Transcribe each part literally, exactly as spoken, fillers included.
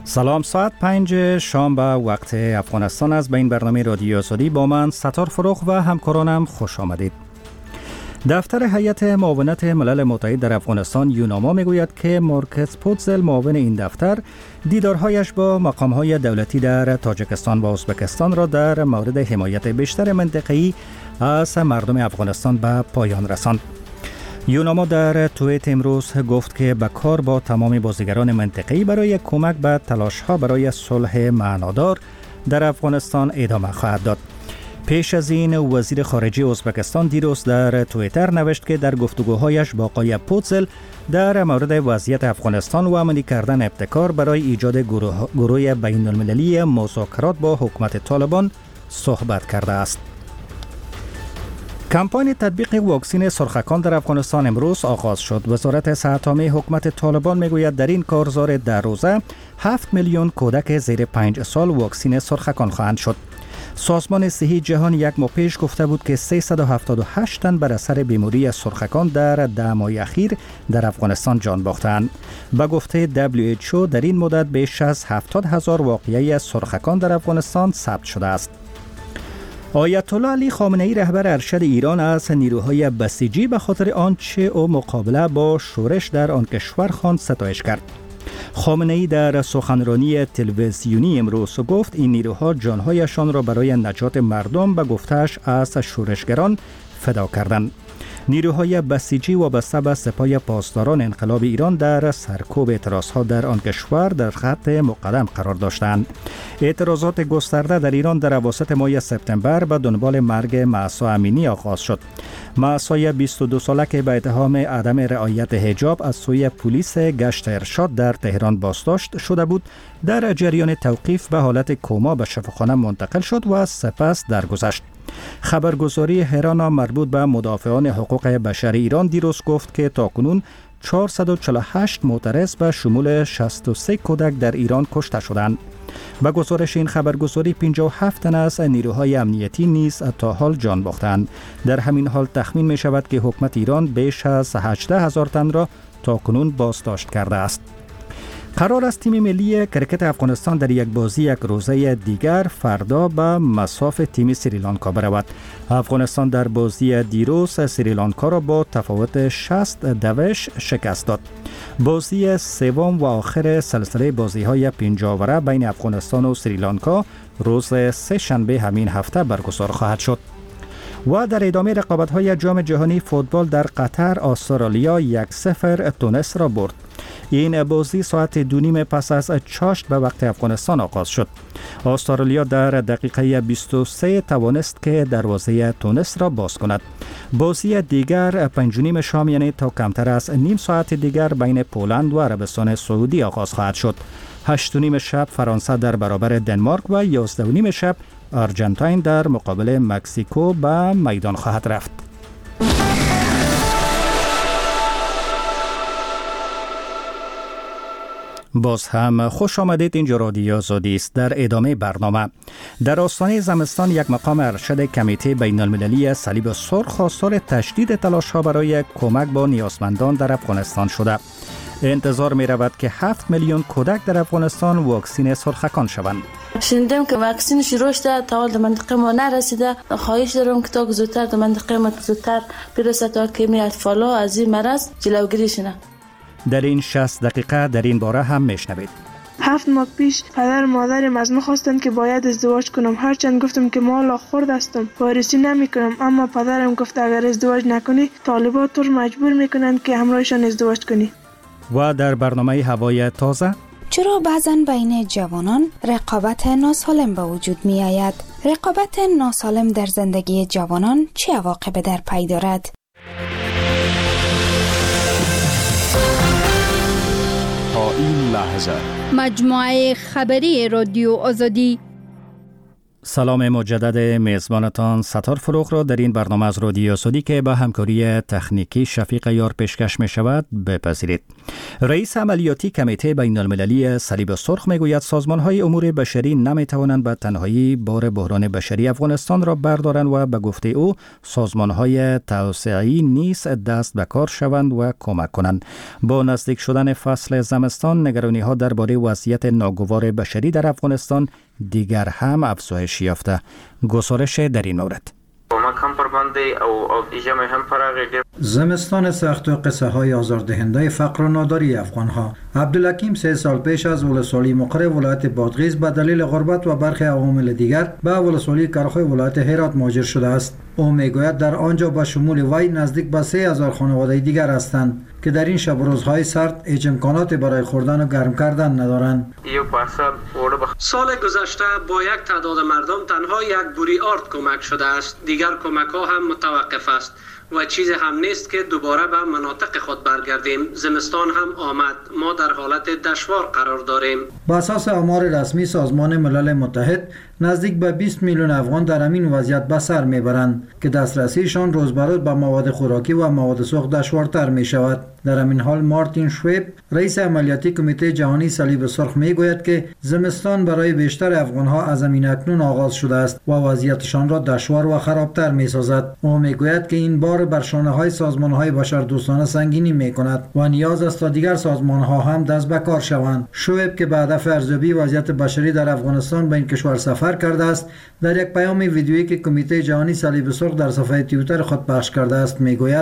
سلام، ساعت پنج شام به وقت افغانستان است. به این برنامه رادیو آزادی با من ستار فروغ و همکارانم خوش آمدید. دفتر هیئت معاونت ملل متحد در افغانستان یوناما میگوید که مارکس پوتزل معاون این دفتر دیدارهایش با مقامهای دولتی در تاجیکستان و ازبکستان را در مورد حمایت بیشتر منطقه‌ای از مردم افغانستان به پایان رساند. یوناما در توییت امروز گفت که به کار با تمام بازیگران منطقه‌ای برای کمک به تلاش‌ها برای صلح معنادار در افغانستان ادامه خواهد داد. پیش از این وزیر خارجه ازبکستان دیروز در توییتر نوشت که در گفتگوهایش با آقای پوتزل در مورد وضعیت افغانستان و عملی کردن ابتکار برای ایجاد گروه, گروه بین المللی مذاکرات با حکومت طالبان صحبت کرده است. کمپاین تطبیق واکسن سرخکان در افغانستان امروز آغاز شد. وزارت صحت عامه حکومت طالبان میگوید در این کارزار در روزه هفت میلیون کودک زیر پنج سال واکسن سرخکان خواهند شد. سازمان صحی جهان یک ماه پیش گفته بود که سیصد و هفتاد و هشت تن بر اثر بیماری سرخکان در ده ماه اخیر در افغانستان جان باختند. به گفته دبلیو اچ او در این مدت بیش از هفتاد هزار واقعه سرخکان در افغانستان ثبت شده است. آیت الله علی خامنه ای رهبر ارشد ایران از نیروهای بسیجی به خاطر آنچه او مقابله با شورش در آن کشور خواند ستایش کرد. خامنه ای در سخنرانی تلویزیونی امروز گفت این نیروها جانهایشان را برای نجات مردم به گفته‌اش از شورشگران فدا کردند. نیروهای بسیجی وابسته به سپاه پاسداران انقلاب ایران در سرکوب اعتراضها در آن کشور در خط مقدم قرار داشتند. اعتراضات گسترده در ایران در اواسط ماه سپتامبر به دنبال مرگ مهسا امینی آغاز شد. مهسا بیست و دو ساله که به اتهام عدم رعایت حجاب از سوی پلیس گشت ارشاد در تهران بازداشت شده بود، در جریان توقیف به حالت کما به شفاخانه منتقل شد و سپس درگذشت. خبرگزاری هرانا مربوط به مدافعان حقوق بشر ایران دیروز گفت که تاکنون چهارصد و چهل و هشت معترض به شمول شصت و سه کودک در ایران کشته شدند. به گزارش این خبرگزاری پنجاه و هفت تن از نیروهای امنیتی نیز تا حال جان باختند. در همین حال تخمین می شود که حکومت ایران بیش از هجده هزار تن را تاکنون بازداشت کرده است. قرار است تیم ملی کرکت افغانستان در یک بازی یک روزه دیگر فردا به مصاف تیم سریلانکا برود. افغانستان در بازی دیروز سریلانکا را با تفاوت شصت دوش شکست داد. بازی سوم و آخر سلسله بازی‌های پنجاوره بین افغانستان و سریلانکا روز سه شنبه همین هفته برگزار خواهد شد. و در ادامه رقابت‌های جام جهانی فوتبال در قطر استرالیا یک صفر تونس را برد. این بازی ساعت دو نیم پس از چاشت به وقت افغانستان آغاز شد. استرالیا در دقیقه بیست و سه توانست که دروازه تونس را باز کند. بازی دیگر پنج نیم شام یعنی تا کمتر از نیم ساعت دیگر بین پولند و عربستان سعودی آغاز خواهد شد. هشت و نیم شب فرانسه در برابر دنمارک و یازده و نیم شب آرژانتین در مقابل مکزیکو به میدان خواهد رفت. باز هم خوش آمدید. اینجا رادیو آزادی است. در ادامه برنامه در آستانه زمستان یک مقام ارشد کمیته بین المللی صلیب سرخ خواستار تشدید تلاش‌ها برای کمک با نیازمندان در افغانستان شده. انتظار می رود که هفت میلیون کودک در افغانستان واکسن سرخکان شوند. شنیدم که واکسن شروع شده، تا حال در منطقه ما نرسیده. خواهش دارم که تا زودتر در منطقه ما زودتر برسه تا که می اطفالا از این مرض جلوگیری شنه. در این شصت دقیقه در این باره هم میشنوید. هفت ماه پیش پدر و مادرم از من خواستند که باید ازدواج کنم. هرچند گفتم که مالا خورد هستم، وارثی نمی کنم، اما پدرم گفت اگر ازدواج نکنی طالبات تو مجبور میکنند که همراهشان ازدواج کنی. و در برنامه هوای تازه چرا بعضن بین جوانان رقابت ناسالم به وجود می آید؟ رقابت ناسالم در زندگی جوانان چه عواقبی در پی دارد؟ تا این لحظه مجموعه خبری رادیو آزادی سلام مجدد میزبانتان ستار فروغ را در این برنامه از رادیو سعودی که با همکاری تکنیکی شفیق یار پیشکش می شود بپذیرید. رئیس عملیاتی کمیته بین المللی صلیب سرخ می گوید سازمان های امور بشری نمی توانند به تنهایی بار بحران بشری افغانستان را بردارند و به گفته او سازمان های توسعه‌ای نیز دست به کار شوند و کمک کنند. با نزدیک شدن فصل زمستان نگرانی ها درباره وضعیت ناگوار بشری در افغانستان دیگر هم افزایش یافته. گزارش در این مورد. زمستان سخت و قصه های آزاردهنده فقر و ناداری افغان ها. عبدالحکیم سه سال پیش از ولسوالی مقر ولایت بادغیس به دلیل غربت و برخی عوامل دیگر به ولسوالی کرخای ولایت هرات مهاجر شده است. او میگوید در آنجا با شمول وی نزدیک به سه هزار خانواده دیگر هستند که در این شب و روزهای سرد هیچ امکاناتی برای خوردن و گرم کردن ندارند. سال گذشته با یک تعداد مردم تنها یک بوری آرد کمک شده است. دیگر کمک ها هم متوقف است و چیز هم نیست که دوباره به مناطق خود برگردیم. زمستان هم آمد. ما در حالت دشوار قرار داریم. با اساس آمار رسمی سازمان ملل متحد نزدیک به بیست میلیون افغان در همین وضعیت به سر میبرند که دسترسیشان روز به روز به مواد خوراکی و مواد سوخت دشوارتر می شود. در همین حال مارتین شویب رئیس عملیاتی کمیته جهانی صلیب سرخ میگوید که زمستان برای بیشتر افغانها از همین اکنون آغاز شده است و وضعیتشان را دشوار و خرابتر میسازد. او میگوید که این بار بر شانه های سازمان های بشردوستانه سنگینی میکند و نیاز است تا دیگر سازمان ها هم دست به کار شوند. شویب که به هدف ارزیابی وضعیت بشری در افغانستان به این کشور سفر کرده است در یک پیام ویدیویی که کمیته جهانی صلیب سرخ در صفحه توییتر خود پخش کرده است میگوید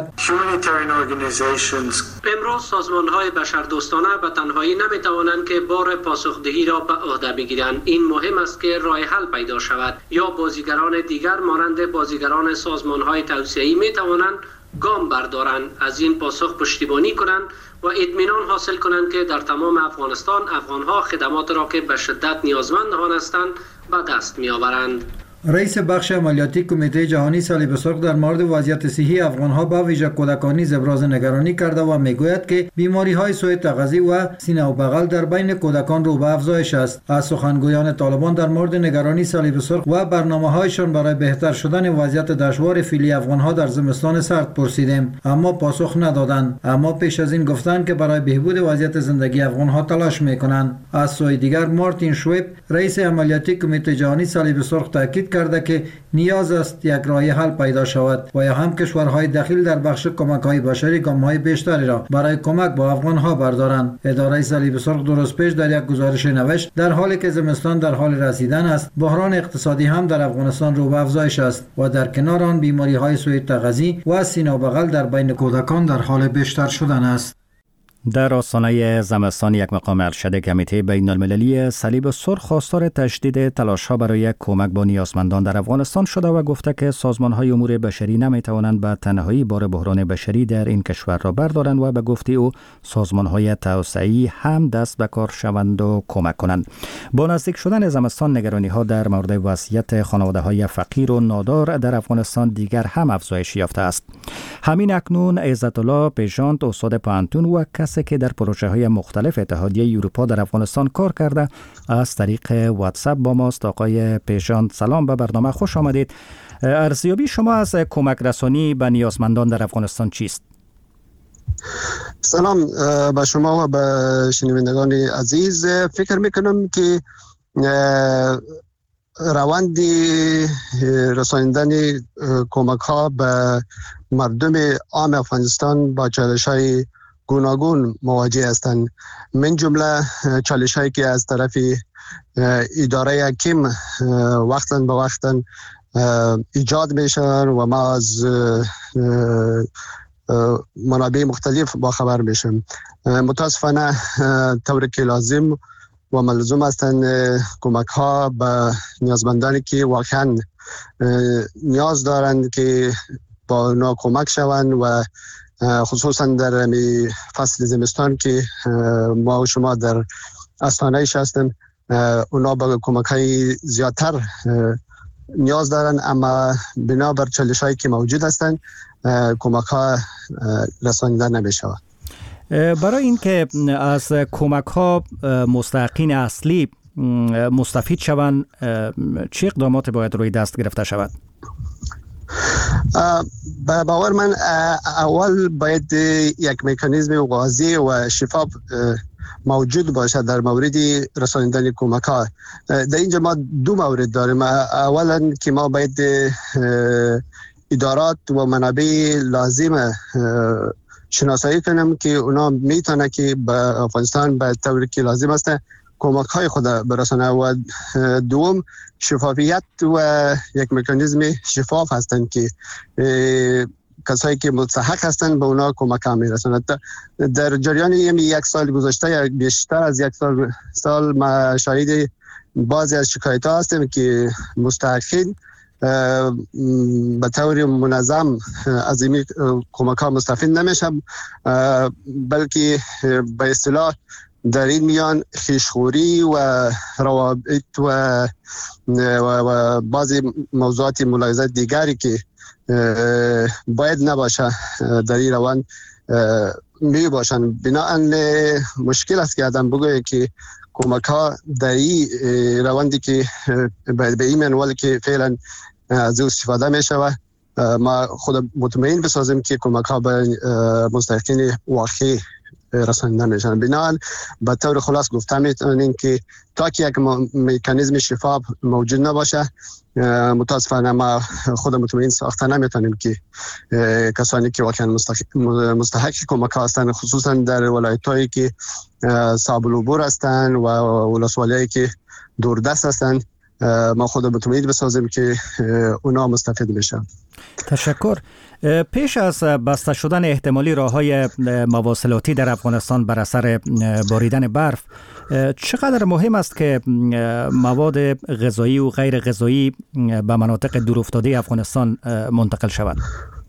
امروز سازمان‌های بشردوستانه به تنهایی نمی‌توانند که بار پاسخدهی را به عهده بگیرند. این مهم است که راه حل پیدا شود یا بازیگران دیگر مانند بازیگران سازمان‌های توسعه‌ای می‌توانند گام بردارند، از این پاسخ پشتیبانی کنند و اطمینان حاصل کنند که در تمام افغانستان افغان‌ها خدمات را که به شدت نیازمند آن هستند به دست می‌آورند. رئیس بخش عملیاتی کمیته جهانی صلیب سرخ در مورد وضعیت صحی افغان‌ها با ویژه کودکان نیز ابراز نگرانی کرده و میگوید که بیماری‌های سوء تغذیه و سینه و بغل در بین کودکان رو به افزایش است. از سخنگویان طالبان در مورد نگرانی صلیب سرخ و برنامه‌هایشان برای بهتر شدن وضعیت دشوار فعلی افغان‌ها در زمستان سرد پرسیدیم، اما پاسخ ندادند. اما پیش از این گفتند که برای بهبود وضعیت زندگی افغان‌ها تلاش می‌کنند. از سوی دیگر مارتین شویب رئیس عملیاتی کمیته جهانی صلیب سرخ تاکید کرده که نیاز است یک راه حل پیدا شود و یا هم کشورهای دخیل در بخش کمک‌های بشری گام‌های بیشتری را برای کمک با افغان‌ها بردارند. اداره صلیب سرخ دو روز پیش در یک گزارش نوشت در حالی که زمستان در حال رسیدن است، بحران اقتصادی هم در افغانستان رو به افزایش است و در کنار آن بیماری‌های سوء تغذیه و سینه و بغل در بین کودکان در حال بیشتر شدن است. در آستانه زمستان یک مقام ارشد کمیته بین المللی صلیب سرخ خواستار تشدید تلاش‌ها برای کمک با نیازمندان در افغانستان شده و گفته که سازمان‌های امور بشری نمی‌توانند به تنهایی بار بحران بشری در این کشور را بردارند و به گفته او سازمان‌های توسعه‌ای هم دست به کار شوند و کمک کنند. با نزدیک شدن زمستان نگرانی‌ها در مورد وضعیت خانواده‌های فقیر و نادار در افغانستان دیگر هم افزایش یافته است. همین اکنون عزت الله پیژاند استاد پانتون و کسی که در پروژه های مختلف اتحادیه اروپا در افغانستان کار کرده از طریق واتساپ با ماست. آقای پیژاند سلام، به برنامه خوش آمدید. ارزیابی شما از کمک رسانی به نیازمندان در افغانستان چیست؟ سلام به شما و به شنوندگان عزیز. فکر میکنم که روند رساندن کمک ها به مردم عام افغانستان با چالش های گوناگون مواجه هستند. من جمله چالش هایی که از طرف اداره حکیم وقتاً به وقتاً ایجاد میشن و ما از منابع مختلف با خبر میشم. متاسفانه طوری که لازم و ملزوم هستند کمک ها به نیازمندانی که واقعاً نیاز دارند که با اونا کمک شوند و خصوصا در فصل زمستان که ما و شما در آستانه‌اش هستیم، اونا به کمک‌های زیادتر نیاز دارن، اما بنابر چالش‌هایی که موجود هستند کمک‌ها رسانیده نمی‌شود. برای اینکه از کمک‌ها مستحقین اصلی مستفید شوند، چه اقدامات باید روی دست گرفته شود؟ به باور من اول باید یک مکانیزم واضح و شفاف موجود باشد در مورد رساندن کمک ها. در اینجا ما دو مورد داریم. اولا که ما باید ادارات و منابع لازم شناسایی کنیم که اونا میتونه که به افغانستان به طوری که لازم است کمک های خود برسانه. و دوم شفافیت و یک مکانیزم شفاف هستند که کسایی که مستحق هستند به اونا کمک ها میرسند. در جریان یک سال گذشته یا بیشتر از یک سال سال ما شاهد بعضی از شکایت ها هستیم که مستحقین به طور منظم از این کمک ها مستفید نمیشن، بلکه به اصطلاح در این میان خیشخوری و روابط و, و, و بعضی موضوعات ملاحظات دیگری که باید نباشه در این روان می باشن. بنابراین مشکل است که آدم بگوید که کمک ها در این رواندی که به این منوال که فعلا از او استفاده می شود ما خود مطمئن بسازیم که کمک ها به مستحقین واقعی رسانده نمیشن. بنابراین به طور خلاص گفته میتونیم که تا که یک مکانیزم شفاف موجود نباشه متاسفانه ما خود مطمئن ساخته نمیتونیم که کسانی که واقعا مستحق, مستحق کمک ها هستند، خصوصا در ولایت‌هایی که صعب العبور هستند و ولسوالی‌هایی که دوردست هستند ما خود مطمئن بسازیم که اونا مستفید بشن. تشکر. پیش از بسته شدن احتمالی راه‌های مواصلاتی در افغانستان بر اثر باریدن برف، چقدر مهم است که مواد غذایی و غیر غذایی به مناطق دورافتاده افغانستان منتقل شود؟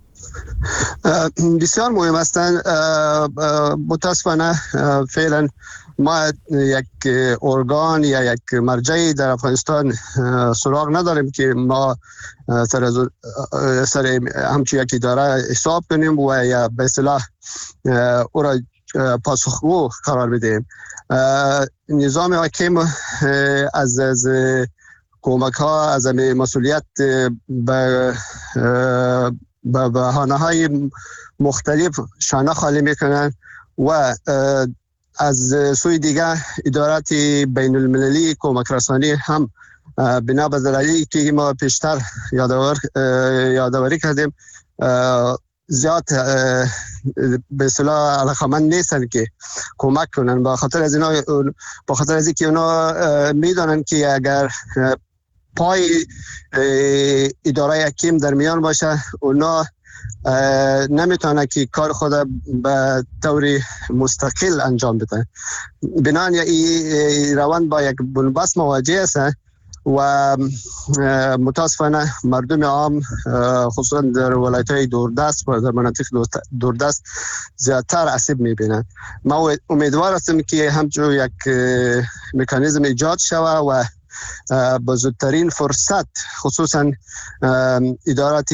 بسیار مهم هستند. متاسفانه فعلا ما یک ارگان یا یک مرجعی در افغانستان سراغ نداریم که ما سر, سر همچون یک اداره حساب کنیم و یا به اصطلاح او را پاسخگو قرار بدیم. نظام حاکم از از کمک ها از مسئولیت به به بهانه های مختلف شانه خالی میکنن و از سوی دیگه ادارات بین المللی کمک رسانی هم بنا به دلایلی که ما پیشتر یادآور یادآوری کردیم زیاد به اصطلاح علاقه‌مند نیستن که کمک کنن. با خاطر از اینا با خاطر از اینکه اونا میدونن که اگر پای اداره حکیم در میان باشه اونا نمیتونه که کار خود به طور مستقل انجام بده. بنابراین این روند با یک بنبست مواجه است و متاسفانه مردم عام خصوصا در ولایت‌های دوردست و در مناطق دوردست زیادتر آسیب می‌بینند. ما امیدوار هستیم که همچون یک مکانیزم ایجاد شود و با زودترین فرصت خصوصا ادارات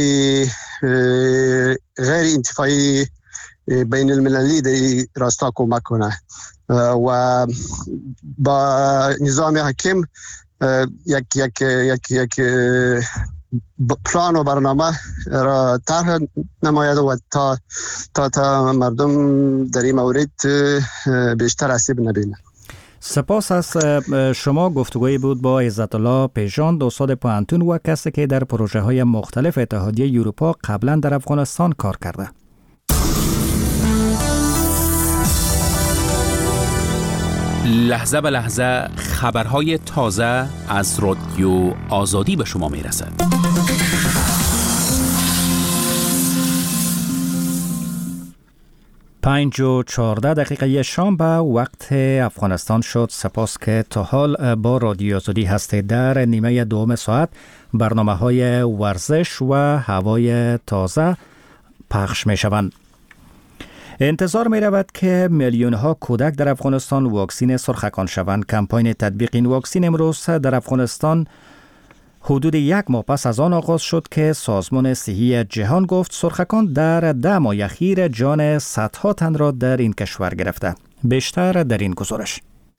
غیر انتفاعی بین المللی در راستا کمک کنه و با نظام حکم یک یک یک یک پلان و برنامه را طرح نماید و تا تا تا مردم در این مورد بیشتر آسیب نبینند. سپاس از شما. گفتگویی بود با عزت الله پیژاند، استاد پوهنتون و کسی که در پروژه های مختلف اتحادیه اروپا قبلا در افغانستان کار کرده. لحظه به لحظه خبرهای تازه از رادیو آزادی به شما میرسد. پنج و چهارده دقیقه شام به وقت افغانستان شد. سپاس که تا حال با رادیو آزادی هستید. در نیمه دوم ساعت برنامه های ورزش و هوای تازه پخش می شوند. انتظار می رود که میلیون ها کودک در افغانستان واکسین سرخکان شوند. کمپاین تطبیق این واکسین امروز در افغانستان حدود یک ماه پس از آن آغاز شد که سازمان صحی جهان گفت سرخکان در ده ماه اخیر جان صدها تن را در این کشور گرفته. بیشتر در این گزارش.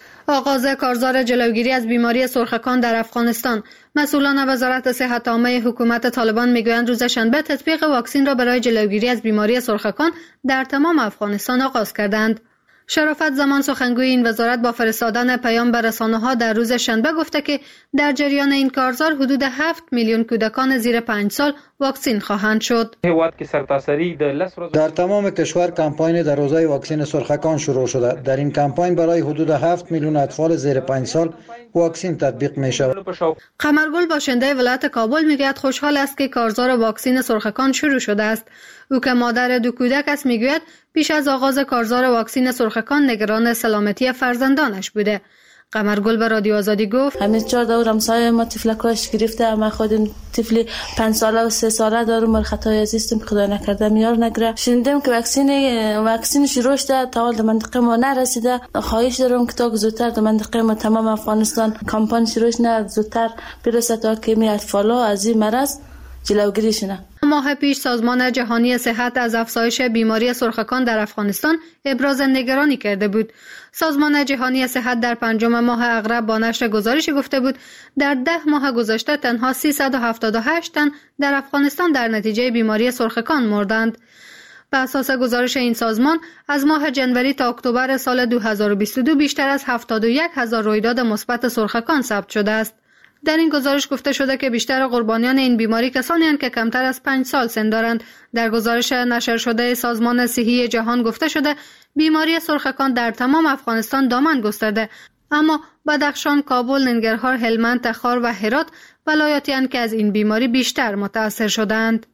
آغاز کارزار جلوگیری از بیماری سرخکان در افغانستان. مسئولان وزارت صحت عامه حکومت طالبان میگویند روز شنبه تطبیق واکسن را برای جلوگیری از بیماری سرخکان در تمام افغانستان آغاز کردند. شرافت زمان سخنگوی این وزارت با فرستادن پیام به رسانه‌ها در روز شنبه گفته که در جریان این کارزار حدود هفت میلیون کودکان زیر پنج سال واکسن خواهند شد. در تمام کشور کمپاین در حوزه واکسن سرخکان شروع شده. در این کمپاین برای حدود هفت میلیون اطفال زیر پنج سال واکسن تطبیق می شود. قمرگل باشنده ولایت کابل میگوید خوشحال است که کارزار واکسن سرخکان شروع شده است. او که مادر دو کودک است میگوید پیش از آغاز کارزار واکسن سرخکان نگران سلامتی فرزندانش بوده. قمرگل به رادیو آزادی گفت همین چهار دور همسایه ما تفلکاش گرفته، ما خودم طفلی پنج ساله و سه ساله دارم، مال خطای عزیزم که خدا نکرده میار نگره. شنیدم که واکسن واکسن شروع شده، تا حال منطقه ما نرسیده. خواهش دارم که تا زودتر در منطقه ما تمام افغانستان کمپاین شروع شه، زودتر برسه تا که می اطفالا از این مرض جلوگیری شه. ماه پیش سازمان جهانی صحت از افزایش بیماری سرخکان در افغانستان ابراز نگرانی کرده بود. سازمان جهانی صحت در پنجم ماه اغرب با نشر گزارشی گفته بود در ده ماه گذشته تنها سیصد و هفتاد و هشت تن در افغانستان در نتیجه بیماری سرخکان مردند. بر اساس گزارش این سازمان از ماه جنوری تا اکتبر سال دو هزار و بیست و دو بیشتر از هفتاد و یک هزار رویداد مثبت سرخکان ثبت شده است. در این گزارش گفته شده که بیشتر قربانیان این بیماری کسانی هستند که کمتر از پنج سال سن دارند. در گزارش نشر شده سازمان صحی جهان گفته شده بیماری سرخکان در تمام افغانستان دامن گسترده، اما بدخشان، کابل، ننگرهار، هلمند، تخار و هرات ولایاتی هستند که از این بیماری بیشتر متاثر شدند.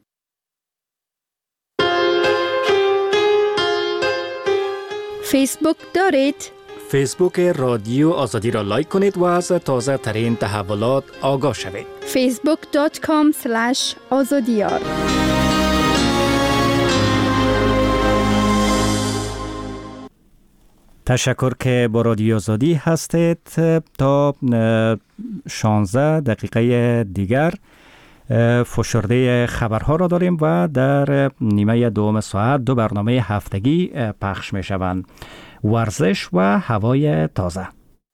فیسبوک دارید؟ فیسبوک رادیو آزادی را لایک کنید و از تازه ترین تحولات آگاه شوید. فیسبوک دات کام اسلش آزادیار. تشکر که با رادیو آزادی هستید. تا شانزده دقیقه دیگر فشرده خبرها را داریم و در نیمه دوم ساعت دو برنامه هفتگی پخش می شوند: ورزش و هوای تازه.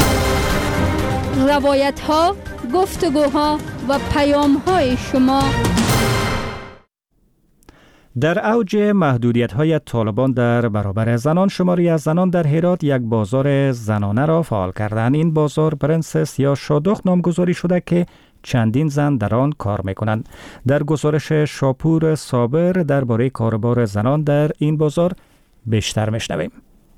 روایت ها، گفتگوها و پیام های شما. در اوج محدودیت‌های طالبان در برابر زنان، شماری از زنان در هرات یک بازار زنانه را فعال کردند. این بازار پرنسس یا شادخت نامگذاری شده که چندین زن در آن کار می‌کنند. در گزارش شاپور صابر درباره کاربار زنان در این بازار بیشتر می‌شنویم.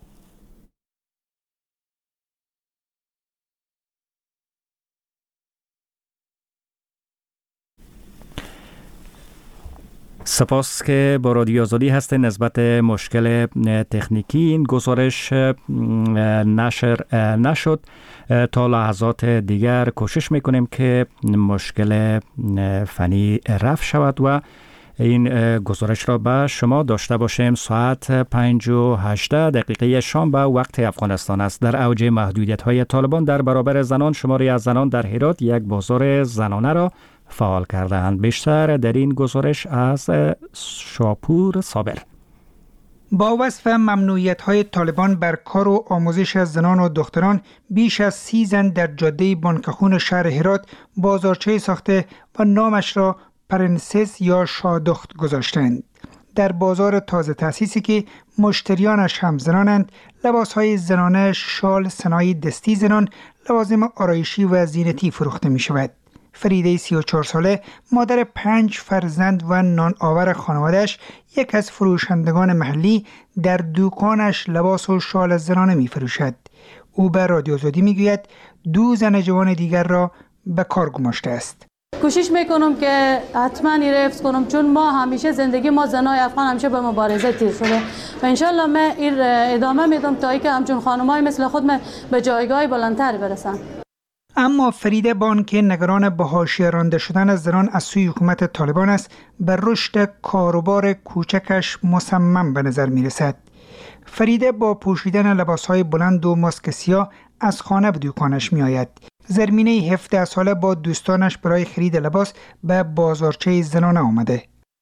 سپاس که با رادیو آزادی هست. نسبت مشکل تکنیکی این گزارش نشر نشد. تا لحظات دیگر کوشش میکنیم که مشکل فنی رفع شود و این گزارش را به شما داشته باشیم. ساعت پنج و هجده دقیقه شام به وقت افغانستان است. در اوج محدودیت های طالبان در برابر زنان، شماری از زنان در هرات یک بازار زنانه را فعال کردند. بیشتر در این گزارش از شاپور صابر. با وصف ممنوعیت‌های طالبان بر کار و آموزش از زنان و دختران، بیش از سی زن در جاده بانکخون شهر هرات بازارچه ساخته و نامش را پرنسس یا شادخت گذاشتند. در بازار تازه تأسیسی که مشتریانش هم زنانند، لباس‌های زنانه، شال، صنایع دستی زنان، لوازم آرایشی و زینتی فروخته می‌شود. فریده سی و چهار ساله، مادر پنج فرزند و نان آور خانواده‌اش، یک از فروشندگان محلی در دکانش لباس و شال زنانه می فروشد. او به رادیو آزادی می گوید دو زن جوان دیگر را به کار گماشته است. کوشش میکنم که حتما این را حفظ کنم، چون ما همیشه زندگی ما زنای افغان همیشه به مبارزه تیر شده و انشالله من این ادامه میدم تا اینکه همچون خانمای مثل خود من به جایگاه بلندتر برسم. اما فریده بان که نگران به حاشیه رانده شدن زنان از سوی حکومت طالبان است، بر رشد کاروبار کوچکش مصمم به نظر می رسد. فریده با پوشیدن لباسهای بلند و ماسک سیاه از خانه به دکانش می آید. زرمینه هفده ساله با دوستانش برای خرید لباس به بازارچه زنانه آمده.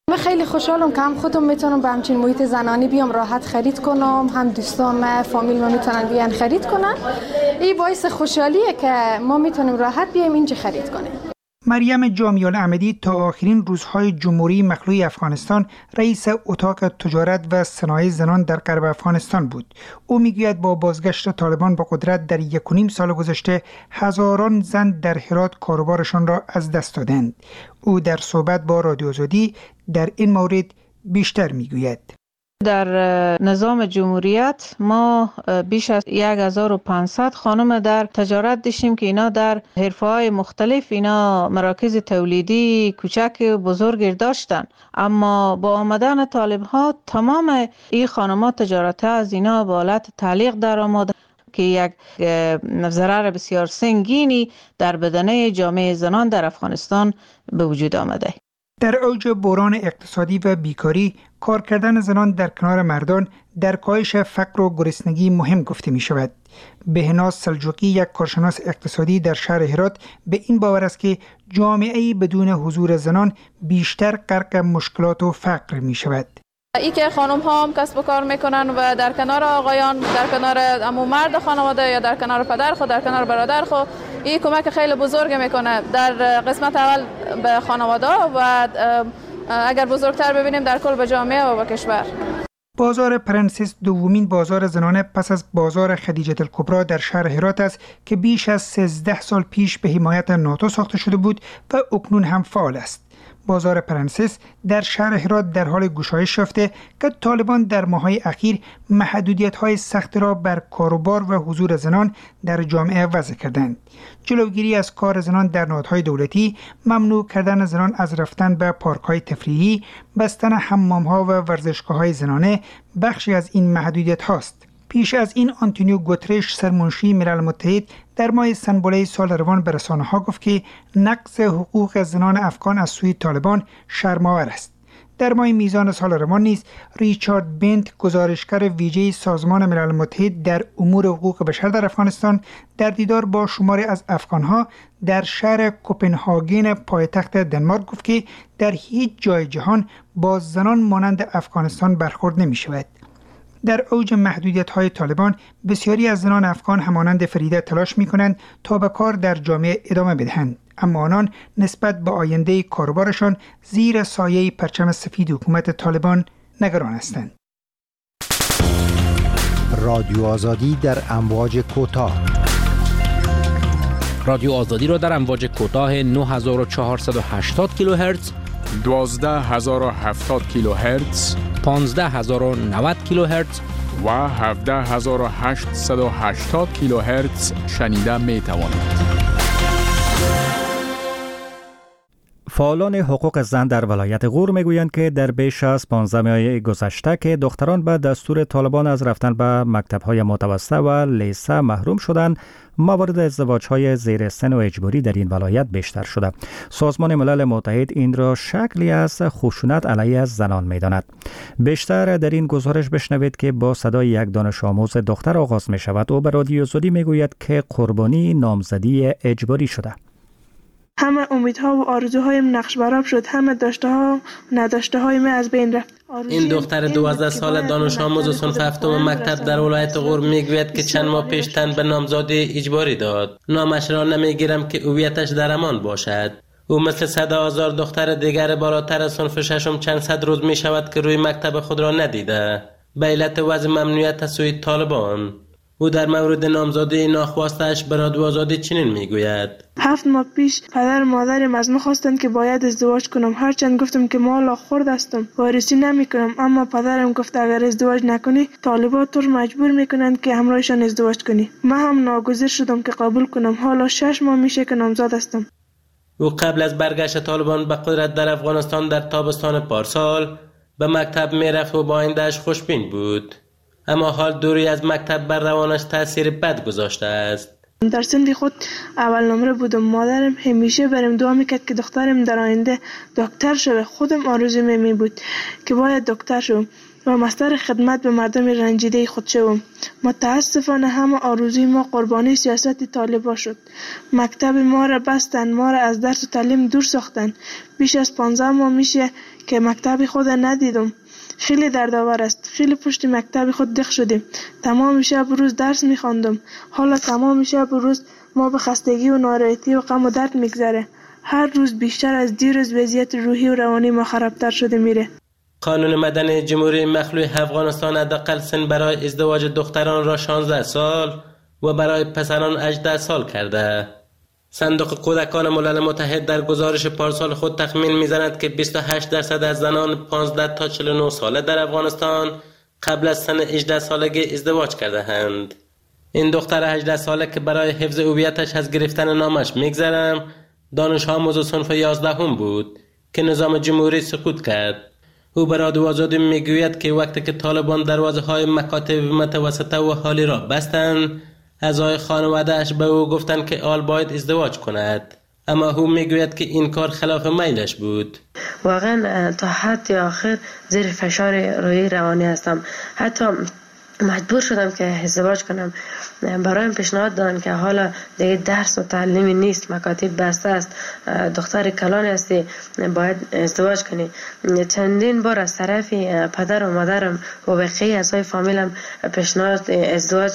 من خیلی خوشحالم که هم خودم میتونم به همچین محیط زنانی بیام راحت خرید کنم، هم دوستان فامیل ما میتونن بیان خرید کنن. این باعث خوشحالیه که ما میتونیم راحت بیایم اینجا خرید کنیم. مریم جامی الاحمدی تا آخرین روزهای جمهوری مخلوع افغانستان رئیس اتاق تجارت و صنایع زنان در غرب افغانستان بود. او میگوید با بازگشت طالبان به قدرت در یک و نیم سال گذشته هزاران زن در هرات کاروبارشان را از دست دادند. او در صحبت با رادیو آزادی در این مورد بیشتر میگوید. در نظام جمهوریت ما بیش از هزار و پانصد خانم در تجارت داشتیم که اینا در حرفه‌های مختلف اینا مراکز تولیدی کوچک و بزرگ داشتن، اما با آمدن طالب ها تمام این خانم‌ها تجارت از اینا به حالت تعلیق در آمد که یک ضرر بسیار سنگینی در بدنه جامعه زنان در افغانستان به وجود آمده. در اوج بحران اقتصادی و بیکاری، کار کردن زنان در کنار مردان در کاهش فقر و گرسنگی مهم گفته می شود. بهناز سلجوقی، یک کارشناس اقتصادی در شهر هرات، به این باور است که جامعه‌ای بدون حضور زنان بیشتر غرق مشکلات و فقر می شود. ای که خانم ها هم کسب و کار میکنن و در کنار آقایان، در کنار عمو مرد خانواده یا در کنار پدر خود، در کنار برادر خود، این کمک خیلی بزرگ میکنه در قسمت اول به خانواده و اگر بزرگتر ببینیم در کل به جامعه و به کشور. بازار پرنسس دومین بازار زنانه پس از بازار خدیجه الکبری در شهر هرات است که بیش از سیزده سال پیش به حمایت ناتو ساخته شده بود و اکنون هم فعال است. بازار پرنسس در شهر هرات در حال گشایش یافته که طالبان در ماه‌های اخیر محدودیت‌های سخت را بر کاروبار و حضور زنان در جامعه وضع کردند. جلوگیری از کار زنان در نهادهای دولتی، ممنوع کردن زنان از رفتن به پارک‌های تفریحی، بستن حمام‌ها و ورزشگاه‌های زنانه بخشی از این محدودیت هاست. پیش از این آنتونیو گوترش، سرمنشی ملل متحد، در ماه سنبله سال روان به رسانه‌ها گفت که نقض حقوق زنان افغان از سوی طالبان شرم‌آور است. در ماه میزان سال روان نیز ریچارد بنت، گزارشگر ویژه سازمان ملل متحد در امور حقوق بشر در افغانستان، در دیدار با شماری از افغان‌ها در شهر کوپنهاگن پایتخت دنمارک گفت که در هیچ جای جهان با زنان مانند افغانستان برخورد نمی‌شود. در اوج محدودیت‌های طالبان، بسیاری از زنان افغان همانند فریده تلاش می‌کنند تا به کار در جامعه ادامه بدهند، اما آنان نسبت به آینده کاروبارشان زیر سایه پرچم سفید حکومت طالبان نگران هستند. رادیو آزادی در امواج کوتاه. رادیو آزادی را در امواج کوتاه نه هزار و چهارصد و هشتاد کیلوهرتز، دوازده هزار و هفتاد کیلوهرتز، پانزده هزار و نود کیلوهرتز و هفده هزار و هشتصد و هشتاد کیلوهرتز شنیده می توانید. فعالان حقوق زن در ولایت غور میگویند که در بیش از پانزده ماه گذشته که دختران به دستور طالبان از رفتن به مکتب‌های متوسطه و لیسه محروم شدند، موارد ازدواج‌های زیر سن و اجباری در این ولایت بیشتر شده. سازمان ملل متحد این را شکلی از خشونت علیه زنان می‌داند. بیشتر در این گزارش بشنوید که با صدای یک دانش آموز دختر آغاز می‌شود و به رادیو آزادی میگوید که قربانی نامزدی اجباری شده. همه امیدها و آرزوهایم نقش برآب شد، همه داشته ها و نداشته های من از بین رفت. این دختر دوازده ساله دانش آموز صنف هفتم مکتب در ولایت غور میگوید که چند ماه پیش تن به نامزدی اجباری داد. نامش را نمیگیرم که هویتش در امان باشد. او مثل صد هزار دختر دیگر بالاتر از صنف ششم چند صد روز می شود که روی مکتب خود را ندیده به علت وضع ممنوعیت از سوی طالبان. او در مورد نامزدی ناخواسته‌اش به رادیو آزادی چنین میگوید: هفت ماه پیش پدر و مادرم از من خواستند که باید ازدواج کنم. هرچند گفتم که مالا خورد هستم، وارثی نمی کنم، اما پدرم گفت اگر ازدواج نکنی طالبات تو مجبور میکنند که همراهشان ازدواج کنی. من هم ناگزیر شدم که قبول کنم. حالا شش ماه میشه که نامزد هستم. او قبل از برگشت طالبان به قدرت در افغانستان در تابستان پارسال به مکتب میرفت و با آینده‌اش خوشبین بود، اما حال دوری از مکتب بر روانش تاثیر بد گذاشته است. در سن خود اول نمره بودم. مادرم همیشه برام دعا میکرد که دخترم در آینده دکتر شوه. خودم آرزوم می بود که باید دکتر شوم، و مستر خدمت به مردم رنجیده خود شوم. متاسفانه همه آرزوی ما قربانی سیاست طالبان شد. مکتب ما را بستن، ما را از درس و تعلیم دور ساختن. بیش از پانزده ماه میشه که مکتب خود ندیدم. خیلی دردآور است. خیلی پشت مکتب خود دق شدیم. تمام شب روز درس میخواندم. حالا تمام شب روز ما به خستگی و ناراحتی و غم و درد میگذره. هر روز بیشتر از دیروز وضعیت روحی و روانی ما خرابتر شده میره. قانون مدنی جمهوری مخلوع افغانستان حداقل سن برای ازدواج دختران را شانزده سال و برای پسران هجده سال کرده. صندوق کودکان ملل متحد در گزارش پارسال خود تخمین میزند که بیست و هشت درصد از زنان پانزده تا چهل و نه ساله در افغانستان قبل از سن هجده سالگی ازدواج کرده اند. این دختر هجده ساله که برای حفظ هویتش از گرفتن نامش میگذرم دانش آموز صنف یازدهم بود که نظام جمهوری سقوط کرد. او به رادیو آزادی میگوید که وقتی که طالبان دروازه های مکاتب متوسطه و حالی را بستند، اعضای خانواده اش به او گفتند که آل باید ازدواج کند، اما او میگوید که این کار خلاف میلش بود. واقعا تا حد آخر زیر فشار روحی روانی هستم. حتی مجبور شدم که ازدواج کنم. برایم پیشنهاد دادن که حالا دیگه درس و تعلیمی نیست، مکاتب بسته است، دختر کلانی هستی، باید ازدواج کنی. چندین بار از طرف پدر و مادرم و بقیه اعضای فامیلم پیشنهاد ازدواج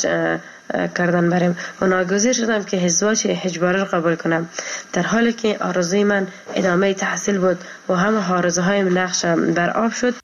کردن برام و ناگزیر شدم که ازدواج اجباری رو قبول کنم، در حالی که آرزوی من ادامه تحصیل بود و همه آرزوهایم نقش بر آب شد.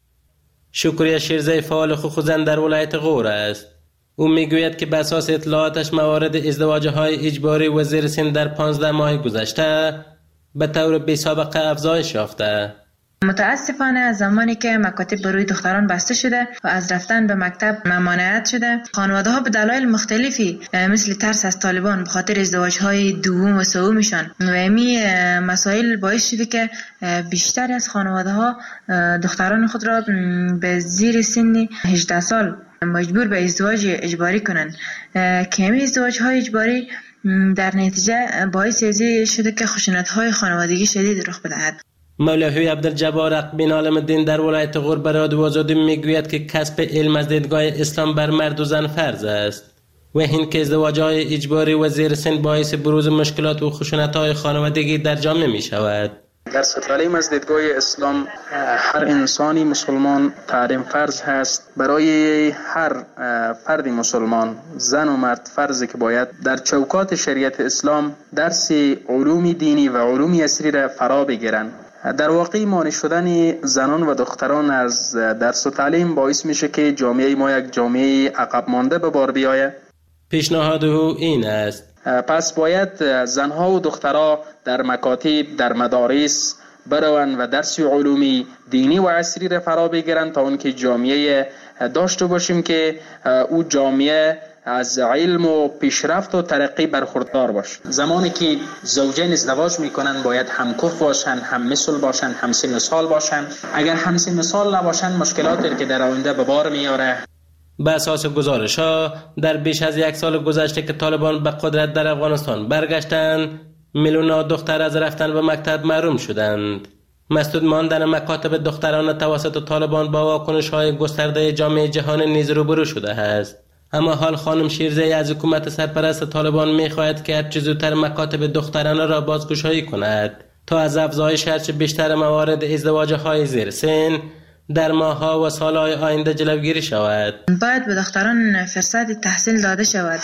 شکریه شیرزی فعال حقوق زن در ولایت غور است. او میگوید که به اساس اطلاعاتش موارد ازدواج های اجباری و زیر سن در پانزده ماه گذشته به طور بی سابقه افزایش یافته. متاسفانه از زمانی که مکاتب برای دختران بسته شده و از رفتن به مکتب ممانعت شده، خانواده ها به دلایل مختلفی مثل ترس از طالبان به خاطر ازدواج های دوم و سومشان و امی مسائل باعث شده که بیشتر از خانواده ها دختران خود را به زیر سن هجده سال مجبور به ازدواج اجباری کنند که امی ازدواج های اجباری در نتیجه باعث شده که خشونت های خانوادگی شدید رخ بدهد. مولوی عبدالجبار اقبین عالم الدین در ولایت غور به رادیو آزادی میگوید که کسب علم از دیدگاه اسلام بر مرد و زن فرض است و این که ازدواج‌های اجباری و زیر سن باعث بروز مشکلات و خشونت‌های خانوادگی در جامعه می‌شود. در تعلیم از دیدگاه اسلام هر انسانی مسلمان تعلیم فرض هست. برای هر فرد مسلمان زن و مرد فرض که باید در چوکات شریعت اسلام درس علوم دینی و علوم یسری را فرا بگیرند. در واقع مانع شدن زنان و دختران از درس و تعلیم باعث میشه که جامعه ما یک جامعه عقب مانده به بار بیاید. پیشنهاد او این است: پس باید زنها و دخترها در مکاتب، در مدارس بروند و درس علومی دینی و عصری را فرا بگیرند تا اون که جامعه داشته باشیم که او جامعه از علم و پیشرفت و ترقی برخوردار باشه. زمانی که زوجین ازدواج میکنن باید هم کف باشن، هم مثل باشن، هم سن سال باشن. اگر هم سن سال نباشن مشکلاتی که در آینده به بار میاره. به اساس گزارش ها در بیش از یک سال گذشته که طالبان به قدرت در افغانستان برگشتند، میلیون‌ها دختر از رفتن به مکتب محروم شدند. مسدود ماندن مکاتب دختران توسط طالبان با واکنش های گسترده جامعه جهانی نیز روبرو شده است. اما حال خانم شیرزی از حکومت سرپرست طالبان می‌خواهد که هرچه زودتر مکاتب دخترانه را بازگشایی کند تا از افزایش هرچه بیشتر موارد ازدواج‌های زیر سن در ماه‌ها و سال‌های آینده جلوگیری شود. باید به دختران فرصت تحصیل داده شود،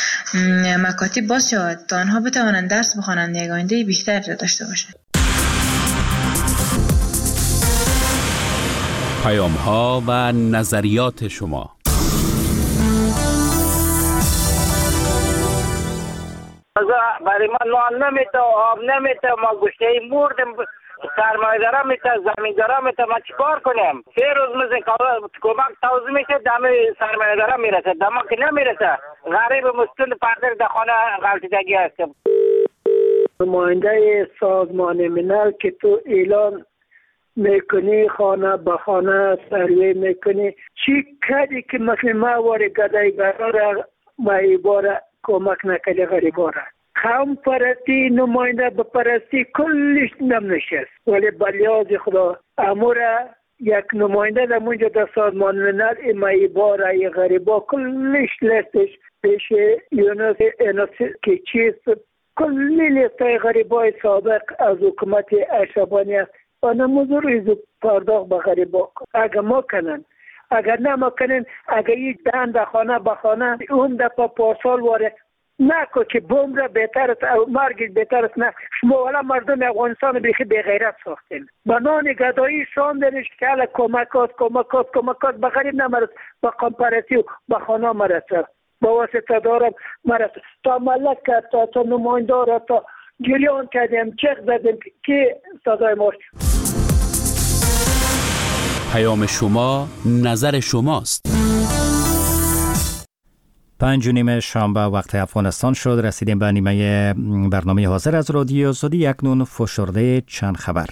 مکاتب باز شود تا آنها بتوانند درس بخوانند، یک آینده بیشتر داشته باشند. پیام‌ها و نظریات شما. برای ما نان نمیته، آب نمیته، ما گوشته مردم، سرمایه‌دارا میته، زمیندارا میته، ما چیکار کنیم؟ سه روز میزن کمک توزیع میشه، دم سرمایه‌دارا میرسه، دم که نمیرسه. غریب مستون پردر در خانه غلطیدگی هستیم. نماینده سازمان ملل که تو اعلان میکنی، خانه به خانه سروی میکنی، چی کردی که مثل ما واری گدای برا ما ایباره کمک نکرده غریباره؟ قوم پرستی، نماینده به پرستی کلش نم نشست، ولی بلیاز خدا امور یک نماینده در اونجا در سازمان ملل ایمایی باره غریبا کلش لستش پیش یونس ایناس که چیست کلی لسته غریبای سابق از حکومت اشربانی است و نموزو ریزو پرداخت به غریبا اگر ما کنن اگر نه ما کنن اگر یک دهن در خانه به خانه اون دفعه پارسال واره نکو که بوم را بهتر است مرگ بهتر است نه شما والا مردم افغانستان بیخی به غیرت ساختین بنان گدایی شاندنش که حالا کمک هست کمک هست کمک هست به غریب نمرد به قمپرسی و به خانه مرسد با واسطه دارم مرسد تا ملک کرد تا, تا نمایندار تا گریان کردیم چک زدیم که صدای ما پیام شما نظر شماست. پنج و نیم شنبه وقت افغانستان شد. رسیدیم به نیمه برنامه حاضر از رادیو آزادی. اکنون فشرده چند خبر.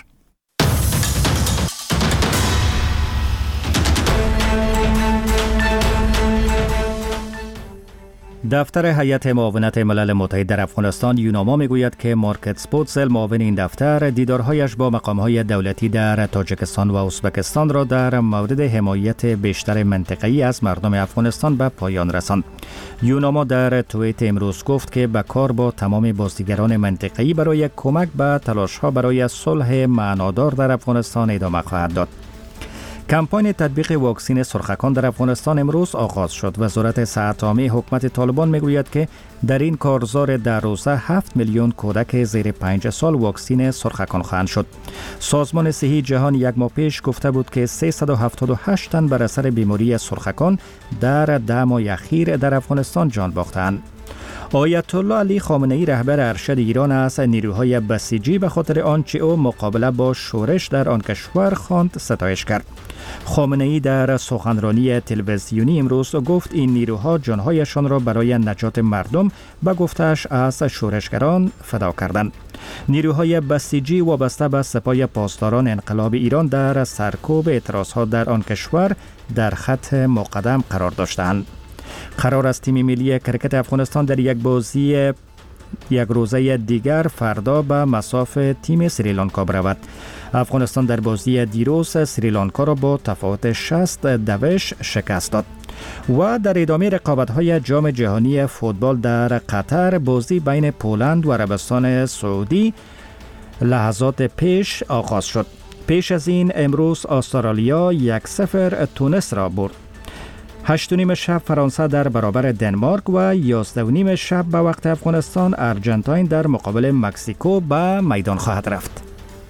دفتر هیئت معاونت ملل متحد در افغانستان یوناما میگوید که مارکت سپوتزل معاون این دفتر دیدارهایش با مقامهای دولتی در تاجیکستان و ازبکستان را در مورد حمایت بیشتر منطقه‌ای از مردم افغانستان به پایان رساند. یوناما در توییت امروز گفت که به کار با تمام بازیگران منطقه‌ای برای کمک به تلاش‌ها برای صلح معنادار در افغانستان ادامه خواهد داد. کمپاین تطبیق واکسن سرخکان در افغانستان امروز آغاز شد. وزارت صحت عامه حکومت طالبان میگوید که در این کارزار در روزه هفت میلیون کودک زیر پنج سال واکسن سرخکان خواهند شد. سازمان صحی جهان یک ماه پیش گفته بود که سیصد و هفتاد و هشت تن بر اثر بیماری سرخکان در ده ماه اخیر در افغانستان جان باختند. آیت الله علی خامنه ای رهبر ارشد ایران از نیروهای بسیجی به خاطر آنچه او مقابله با شورش در آن کشور خواند ستایش کرد. خامنه ای در سخنرانی تلویزیونی امروز گفت این نیروها جانهایشان را برای نجات مردم به گفتش از شورشگران فدا کردند. نیروهای بسیجی وابسته به سپاه پاسداران انقلاب ایران در سرکوب اعتراضها در آن کشور در خط مقدم قرار داشتند. قرار است تیم ملی کرکت افغانستان در یک بازی یک روزه دیگر فردا به مصاف تیم سریلانکا برود. افغانستان در بازی دیروز سریلانکا را با تفاوت شصت دوش شکست داد. و در ادامه رقابت‌های جام جهانی فوتبال در قطر بازی بین پولند و عربستان سعودی لحظات پیش آغاز شد. پیش از این امروز استرالیا یک صفر تونس را برد. هشت و نیم شب فرانسه در برابر دنمارک و یازده و نیم شب به وقت افغانستان ارجنتاین در مقابل مکزیکو به میدان خواهد رفت.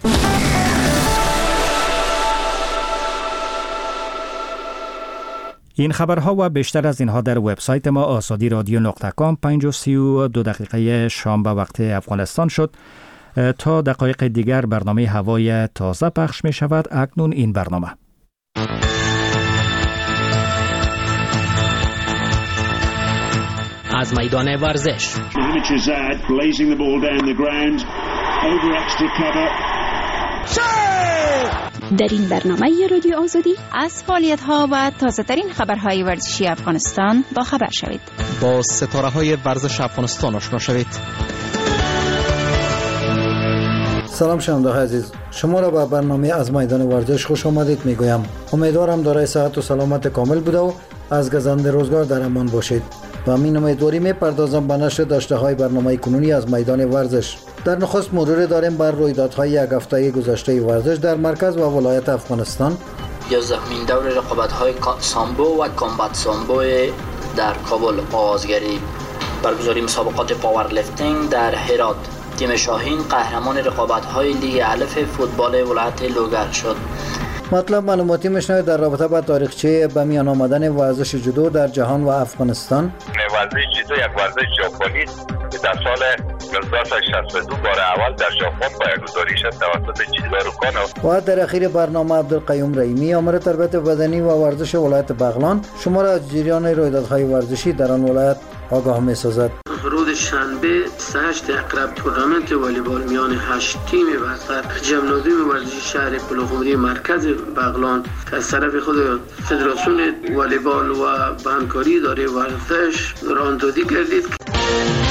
این خبرها و بیشتر از اینها در وبسایت ما آزادی رادیو نقطه کام. پنج و سی و دو دقیقه شام به وقت افغانستان شد. تا دقایق دیگر برنامه هوای تازه پخش می شود. اکنون این برنامه از میدان ورزش. در این برنامه رادیو آزادی از فعالیت‌ها و تازه‌ترین خبرهای ورزشی افغانستان با خبر شوید. با ستاره‌های ورزش افغانستان آشنا شوید. سلام شنونده عزیز، شما را به برنامه از میدان ورزش خوش آمدید میگویم. امیدوارم دارای صحت و سلامت کامل بوده و از گزند روزگار در امان باشید. و همین امیدواری میپردازم به نشر داشته های برنامه کنونی از میدان ورزش. در نخست مرور داریم بر رویدادهای یک هفته گذشته ورزش در مرکز و ولایت افغانستان. یازدهمین دور رقابت‌های سامبو و کامبات سامبو در کابل آغاز گردید. برگزاری مسابقات پاورلیفتینگ در هرات. تیم شاهین قهرمان رقابت‌های لیگ الف فوتبال ولایت لوگر شد. مطلب معلوماتی میشنوید در رابطه با تاریخچه به میان آمدن ورزش جودو در جهان و افغانستان. ورزش جودو یک ورزش ژاپنی است که در سال هزار و نهصد و شصت و دو بار اول در ژاپن پایه‌گذاری شد توسط جیدارو کانو. و در اخیر برنامه عبدالقیوم رحیمی آمر تربیت بدنی و ورزش ولایت بغلان شما را از جریان رویدادهای ورزشی در آن ولایت آگاه می‌سازد. روز شنبه هشت اقرب تورنمنت والیبال میان هشت تیم برتر جمنازیوم ورزشی شهر پلخمری مرکز بغلان که از طرف خود فدراسیون والیبال و همکاری اداره ورزش راندادی گردید.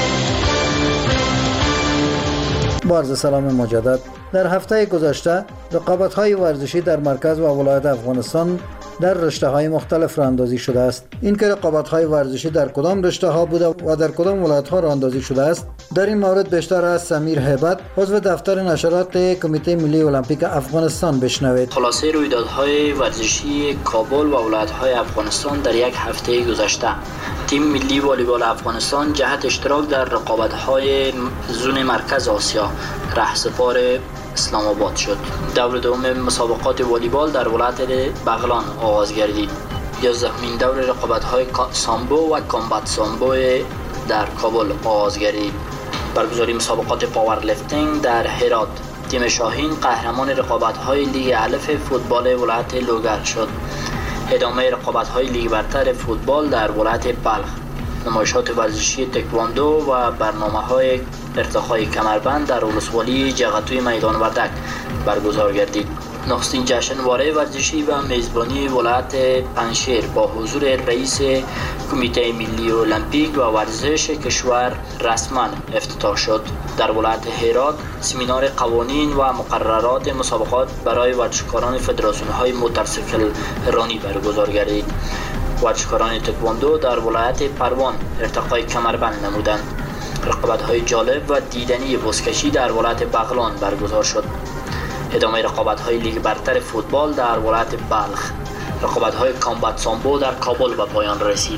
با عرض سلام مجدد، در هفته گذشته رقابت‌های ورزشی در مرکز و ولایت افغانستان در رشته‌های مختلف راه‌اندازی شده است. اینکه رقابت‌های ورزشی در کدام رشته‌ها بوده و در کدام ولایت‌ها راه‌اندازی شده است، در این مورد بیشتر از سمیر هیبت، عضو دفتر نشرات کمیته ملی المپیک افغانستان بشنوید. خلاصه رویدادهای ورزشی کابل و ولایت‌های افغانستان در یک هفته گذشته. تیم ملی والیبال افغانستان جهت اشتراک در رقابت‌های زون مرکز آسیا رهسپار اسلام آباد شد. دور دوم مسابقات والیبال در ولایت بغلان آغاز گردید. یازدهمین دور رقابت‌های سامبو و کامبات سامبو در کابل آغاز گردید. برگزاری مسابقات پاورلیفتینگ در هرات. تیم شاهین قهرمان رقابت‌های لیگ الف فوتبال ولایت لوگر شد. ادامه رقابت‌های لیگ برتر فوتبال در ولایت بلخ. نمایشات ورزشی تکواندو و برنامه‌های ارتقای کمربند در ولسوالی جغتوی میدان وردک برگزار گردید. نخستین جشنواره ورزشی و میزبانی ولایت پنشیر با حضور رئیس کمیته ملی المپیک و ورزش کشور رسما افتتاح شد. در ولایت هرات سمینار قوانین و مقررات مسابقات برای ورزشکاران فدراسیون‌های موتورسیکل رانی برگزار گردید. ورزشکاران تکواندو در ولایت پروان ارتقای کمربند نمودند. رقابت‌های جالب و دیدنی بزکشی در ولایت بغلان برگزار شد. ادامه رقابت‌های لیگ برتر فوتبال در ولایت بلخ. رقابت‌های کامبات سامبو در کابل به پایان رسید.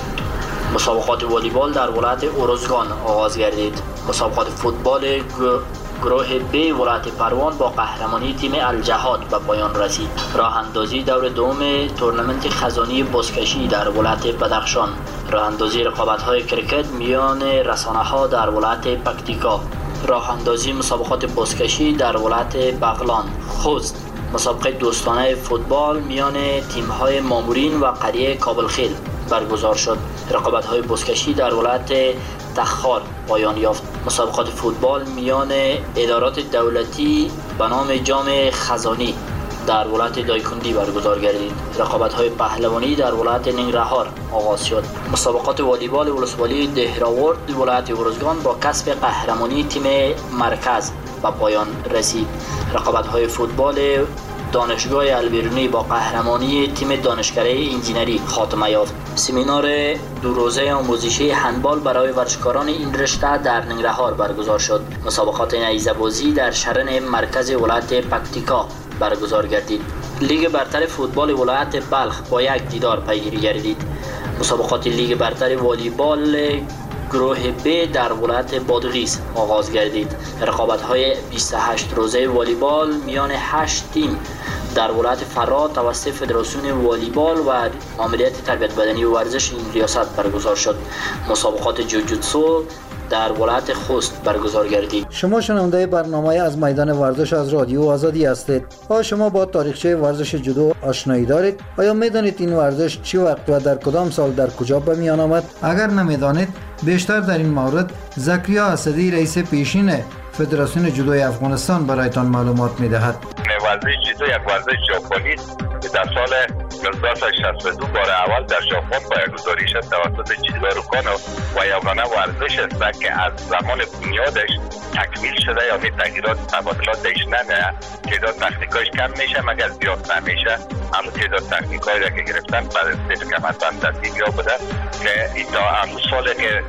مسابقات والیبال در ولایت اروزگان آغاز گردید. مسابقات فوتبال گروه بی ولایت پروان با قهرمانی تیم الجهاد به پایان رسید. راه اندازی دور دوم تورنمنت خزانی بزکشی در ولایت بدخشان. راه اندازی رقابت‌های کرکت میان رسانه‌ها در ولایت پکتیکا. راه اندازی مسابقات بزکشی در ولایت بغلان. خوست. مسابقه دوستانه فوتبال میان تیم‌های مامورین و قریه کابلخیل برگزار شد. رقابت‌های بزکشی در ولایت تخار پایان یافت. مسابقات فوتبال میان ادارات دولتی به نام جام خزانی در ولایت دایکندی برگزار گردید. رقابت‌های پهلوانی در ولایت ننگرهار آغاز شد. مسابقات والیبال ولسوالی دهراورد ولایت ارزگان با کسب قهرمانی تیم مرکز به پایان رسید. رقابت‌های فوتبال دانشگاه البرونی با قهرمانی تیم دانشکده انجینری خاتمه یافت. سمینار دو روزه آموزشی هندبال برای ورزشکاران این رشته در ننگرهار برگزار شد. مسابقات نیزه‌بازی در شرن مرکز ولایت پکتیکا برگزار گردید. لیگ برتر فوتبال ولایت بلخ با یک دیدار پیگیری گردید. مسابقات لیگ برتر والیبال گروه ب در ولایت بادغیس آغاز گردید. رقابت‌های بیست و هشت روزه والیبال میان هشت تیم در ولایت فرات توسط فدراسیون والیبال و ماموریت تربیت بدنی و ورزش این ریاست برگزار شد. مسابقات جوجوتسو در ولایت خوست برگزار گردید. شما شنونده برنامه از میدان ورزش از رادیو آزادی هستید. آیا شما با تاریخچه ورزش جودو آشنایی دارید؟ آیا میدانید این ورزش چی وقت و در کدام سال در کجا به میان آمد؟ اگر نمیدانید، بیشتر در این مورد زکریا اسدی رئیس پیشین فدراسیون جودوی افغانستان برایتان معلومات می‌دهد. ورزش جودو یک ورزش ژاپنی که در سال هزار و نهصد و شصت و دو بار اول در ژاپن پایه‌گذاری شد توسط جیدارو کانو و یگانه ورزش است که از زمان بنیادش تکمیل شده، یعنی تغییرات تبادلاتش نمیاد. تعداد تکنیکاش کم میشه مگر زیاد نمیشه. همون تعداد تکنیکایی را که گرفتن بعد از سه کمربند دستی یا بوده که تا همون سالی که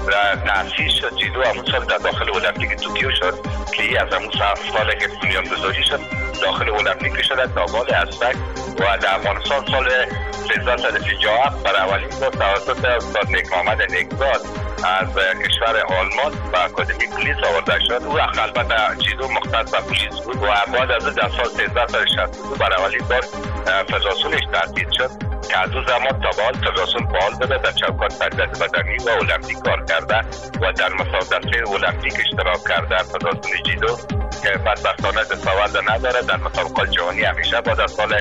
تأسیس شد جودو همون سال در داخل المپیک توکیو شد که ای از همون سالی که بنیانگذاری شد داخل المپیک شده تا بال اسبک و در افغانستان سال هزار و سیصد و پنجاه و هفت برای اولین بار توسط استاد نیک محمد نیکزاد از کشور آلمان و اکادمی پلیس آورده شد. او البته جودو مختص به پلیس بود و بعد از در سال هزار و سیصد و شصت و دو برای اولین بار فدراسیونش تأسیس شد که از اون زمان تا به حال فدراسیون فعال بوده، در چوکات تربیت بدنی و المپیک کار کرده و در مسابقات المپیک اشتراک کرده. فدراسیون جودو که بدبختانه دستاورد نداره، در مسابقات جهانی همیشه بعد از سال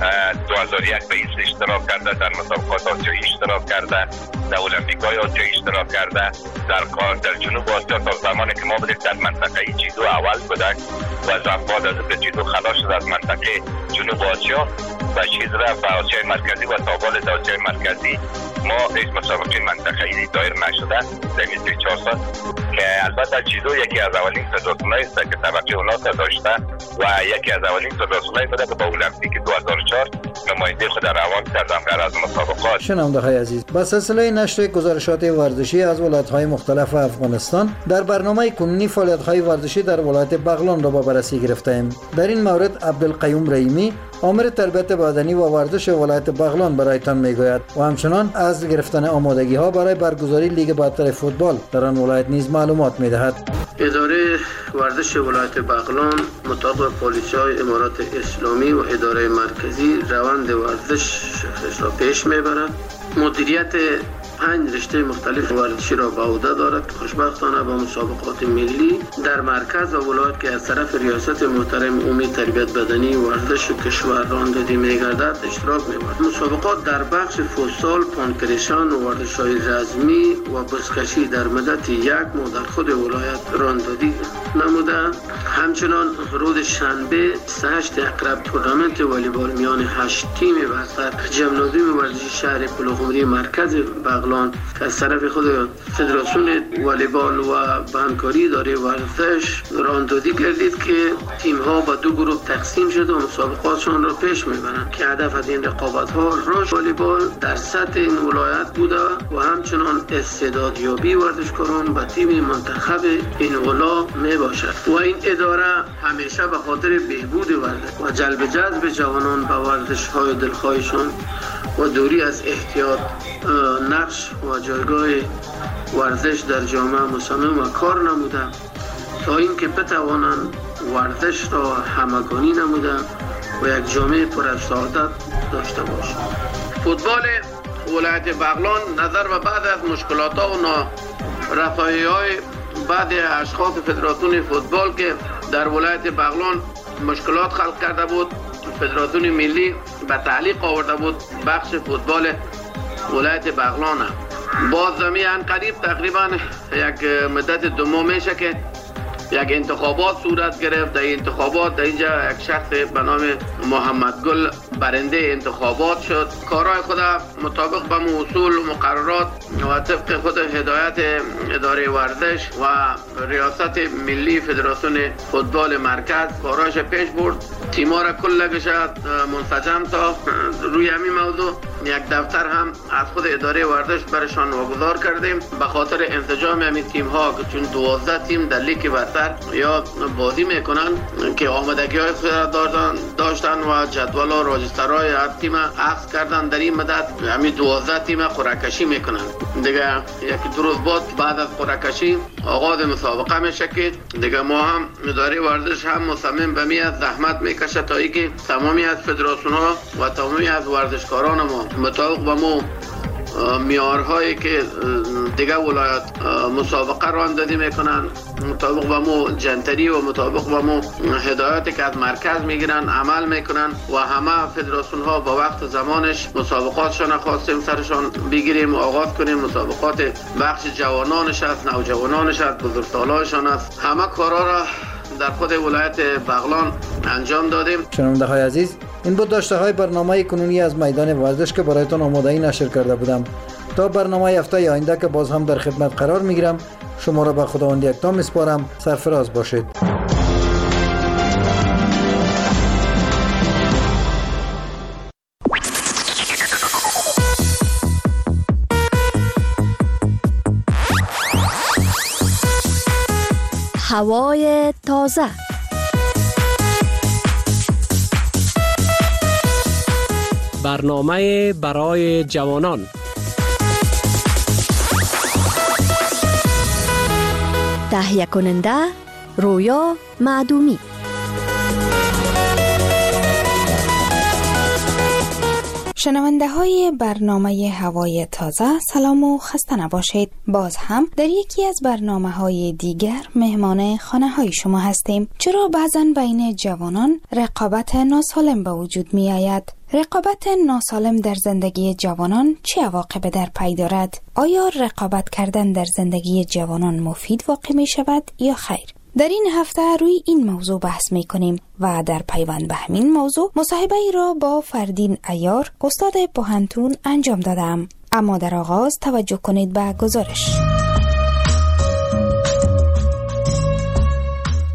دو هزار و یک به این اشتراک کرده، در مسابقات آسیایی اشتراک کرده، در المپیک‌های آسیایی اشتراک کرده. در کار در جنوب آسیا تا زمانی که ما بودیم در منطقه جودو اول بودیم و بعد از اینکه جودو خلاص شد از منطقه جنوب آسیا و چیز رفت به آسیای مرکزی و تا بالای آسیای مرکزی ما هیچ مسابقه منطقه‌ای دایر نشده در این چهار سال که البته جیدو یکی از اولین فدراسیونایی است که طبقه اوناس داشته و یکی از اولین فدراسیونایی بوده که با المپیک دو هزار و چهار نماینده خود روان کردن در از مسابقات. شنونده‌های عزیز، با سلسله نشر گزارشات ورزشی از ولایت‌های مختلف افغانستان در برنامه کنونی فعالیت‌های ورزشی در ولایت بغلان را با بررسی گرفتیم. در این مورد عبدالقیوم رحیمی، آمر تربیت بدنی و ورزش ولایت بغلان برایتان میگوید و همچنان از گرفتن آمادگی‌ها برای برگزاری لیگ برتر فوتبال در آن ولایت نیز معلومات می‌دهد. اداره ورزش ولایت بغلان مطابق پالیسی‌های امارات اسلامی و اداره مرکزی روند ورزش را پیش میبرد. مدیریت پنج رشته مختلف ورزشی را به عهده دارد که خوشبختانه با مسابقات ملی در مرکز و ولایت که از طرف ریاست محترم امید تربیت بدنی و ورزش کشور راندادی می‌گردد اشتراک می‌برد. مسابقات در بخش فوتسال، پانکریشان و ورزش‌های رزمی و بزکشی در مدت یک ماه در خود ولایت راندادی نموده. همچنان روز شنبه هشت اقرب تورنمنت والیبال میان هشت تیم بستر جمنازیوم ورزشی شهر پلوغمری مرکز بغلان که از طرف خود فدراسیون والیبال و همکاری اداره ورزش راندادی گردید که تیم ها به دو گروه تقسیم شده و مسابقاتشان را پیش میبرند که هدف از این رقابت ها رشد والیبال در سطح این ولایت بوده و همچنان استعدادیابی ورزشکاران به تیم منتخب این ولا می باشد و این اداره همیشه به خاطر بهبود ورزش و جلب جذب جوانان به ورزش های دلخواهشان و دوری از احتیاط نقش و جایگاه ورزش در جامعه مصمم و کار نموده تا اینکه بتوانند ورزش را همگانی نموده و یک جامعه پر از سعادت داشته باشد. فوتبال ولایت بغلان نظر به بعد از مشکلات و نارسایی‌های بعضی اشخاص فدراسیون فوتبال که در ولایت بغلان مشکلات خلق کرده بود، فدراسیون ملی به تعلیق آورده بود بخش فوتبال ولایت بغلان. باز زمین قریب تقریبا یک مدت دو ماه میشه که یک انتخابات صورت گرفت. در انتخابات در اینجا یک شخص به نام محمد گل برنده انتخابات شد. کارهای خود مطابق به اصول و مقررات و طبق خود هدایت اداره ورزش و ریاست ملی فدراسیون فوتبال مرکز کارهاش پیش برد. تیما را کلش منسجم تا روی همین موضوع یک دفتر هم از خود اداره ورزش برشان واگذار کردیم به خاطر انسجام همین تیم ها که چون دوازده تیم در لیگ برتر یا بازی میکنن که آمادگی های خود داشتن و جدول و راجسترهای هر تیم عکس کردن. در این مدت همین دوازده تیم قرعه‌کشی میکنن. دیگه یک دو روز بعد از قرعه‌کشی آغاز مسابقه میشه که دیگه ما هم اداره ورزش هم مصمم به می از زحمت میکشه تا اینکه تمامی از فدراسیون ها و تمامی از ورزشکاران ما مطابق با ما میارهایی که دیگه ولایت مسابقه راندادی میکنن مطابق با مو جنتری و مطابق با مو هدایتی که از مرکز میگیرن عمل میکنن و همه فدراسیون ها با وقت زمانش مسابقاتشان خواستیم سرشان بگیریم و آغاز کنیم. مسابقات بخش جوانانش است، نوجوانانش است، بزرگسالانشان است. همه کارا را در خود ولایت بغلان انجام دادیم. شنونده های عزیز، این بود داشته های برنامه کنونی از میدان ورزش که برایتان آماده‌ای نشر کرده بودم. تا برنامه هفته آینده که باز هم در خدمت قرار میگیرم، شما را به خداوند یکتا میسپارم. سرفراز باشید. هوای تازه. برنامه برای جوانان. تهیه کننده رویا معدومی. شنونده های برنامه هوای تازه، سلام و خسته نباشید. باز هم در یکی از برنامه های دیگر مهمان خانه های شما هستیم. چرا بعضا بین جوانان رقابت ناسالم به وجود می آید؟ رقابت ناسالم در زندگی جوانان چه عواقب در پی دارد؟ آیا رقابت کردن در زندگی جوانان مفید واقع می شود یا خیر؟ در این هفته روی این موضوع بحث می کنیم و در پیوند به همین موضوع مصاحبه ای را با فردین عیار، استاد پوهنتون انجام دادم. اما در آغاز توجه کنید به گزارش.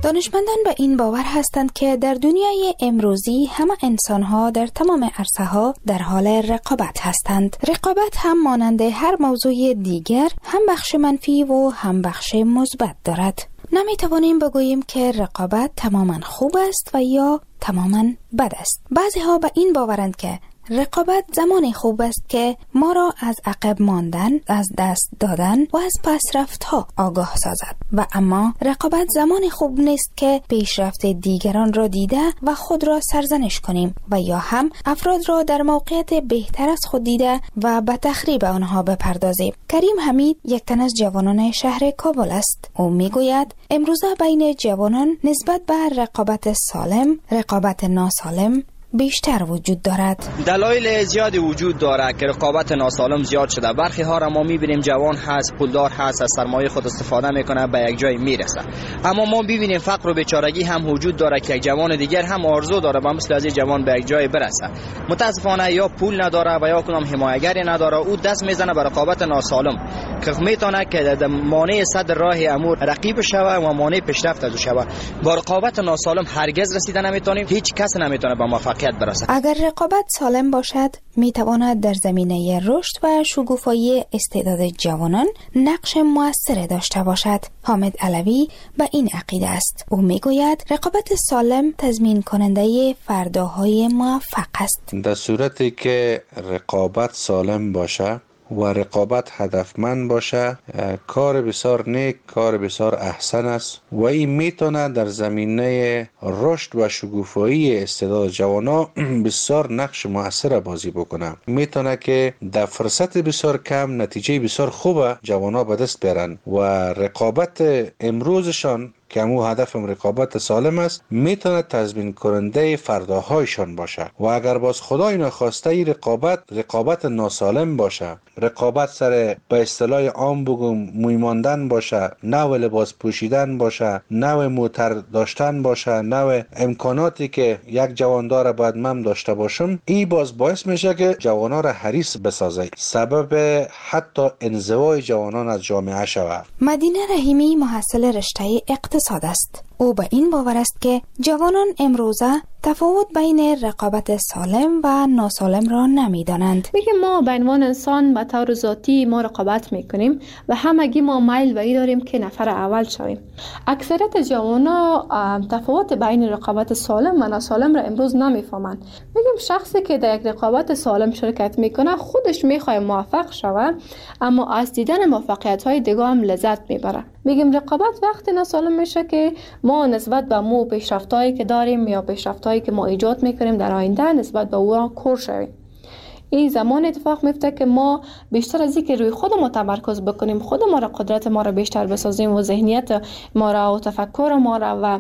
دانشمندان به این باور هستند که در دنیای امروزی همه انسان‌ها در تمام عرصه‌ها در حال رقابت هستند. رقابت هم مانند هر موضوع دیگر هم بخش منفی و هم بخش مثبت دارد. نمی توانیم بگوییم که رقابت تماما خوب است و یا تماما بد است. بعضی ها به این باورند که رقابت زمانی خوب است که ما را از عقب ماندن، از دست دادن و از پسرفت ها آگاه سازد و اما رقابت زمانی خوب نیست که پیشرفت دیگران را دیده و خود را سرزنش کنیم و یا هم افراد را در موقعیت بهتر از خود دیده و به تخریب آنها بپردازیم. کریم حمید یک تن از جوانان شهر کابل است. او میگوید امروزه بین جوانان نسبت به رقابت سالم، رقابت ناسالم بیشتر وجود دارد. دلایل زیادی وجود دارد که رقابت ناسالم زیاد شده. برخی ها را ما میبینیم جوان هست، پولدار هست، از سرمایه خود استفاده میکنه، به یک جای میرسه. اما ما ببینیم فقر و بیچارگی هم وجود داره که یک جوان دیگر هم آرزو داره با مثل از جوان به یک جای برسه. متاسفانه یا پول نداره و یا کدام حمایتگری نداره، او دست میزنه به رقابت ناسالم که میتونه که مانع صد راه امور رقیب شوه و مانع پیشرفت از شوه. با رقابت ناسالم هرگز رسیده نمیتونیم، هیچ کس نمیتونه به موفقیت برسد. اگر رقابت سالم باشد میتواند در زمینه رشد و شکوفایی استعداد جوانان نقش مؤثر داشته باشد. حامد علوی به این عقیده است. او میگوید رقابت سالم تضمین کننده فرداهای موفق است. در صورتی که رقابت سالم باشه و رقابت هدفمند باشه، کار بسیار نیک، کار بسیار احسن است و این میتونه در زمینه رشد و شکوفایی استعداد جوانا بسیار نقش مؤثر بازی بکنه. میتونه که در فرصت بسیار کم نتیجه بسیار خوب جوانا به دست بیارن و رقابت امروزشان که همون هدف رقابت سالم است میتونه تضمین کننده فرداهایشان باشه. و اگر باز خدای نخواسته ای رقابت رقابت ناسالم باشه، رقابت سر به اصطلاح عام بگم موی ماندن باشه، نوع لباس پوشیدن باشه، نوع موتر داشتن باشه، نوع امکاناتی که یک جوان داره باید من داشته باشم، این باز باعث میشه که جوانا را حریص بسازه، سبب حتی انزوای جوانان از جامعه شود. مدینه رحیمی محصل رشته اقتصاد است. او به این باور است که جوانان امروزه تفاوت بین رقابت سالم و ناسالم را نمیدانند. میگه ما به عنوان انسان به طور ذاتی ما رقابت میکنیم و همگی ما میل به این داریم که نفر اول شویم. اکثریت جوانا تفاوت بین رقابت سالم و ناسالم را امروز نمیفهمند. میگیم شخصی که در یک رقابت سالم شرکت میکنه خودش میخواد موفق شود، اما از دیدن موفقیت های دیگه هم لذت میبره. میگیم رقابت وقتی ناسالم میشه که ما نسبت به مو پیشرفتایی که داریم یا پیشرفتایی که ما ایجاد میکنیم در آینده نسبت به او کور شویم. این زمان اتفاق میفته که ما بیشتر از اینکه روی خود ما تمرکز بکنیم، خود ما را قدرت ما را بیشتر بسازیم و ذهنیت ما را و تفکر ما را و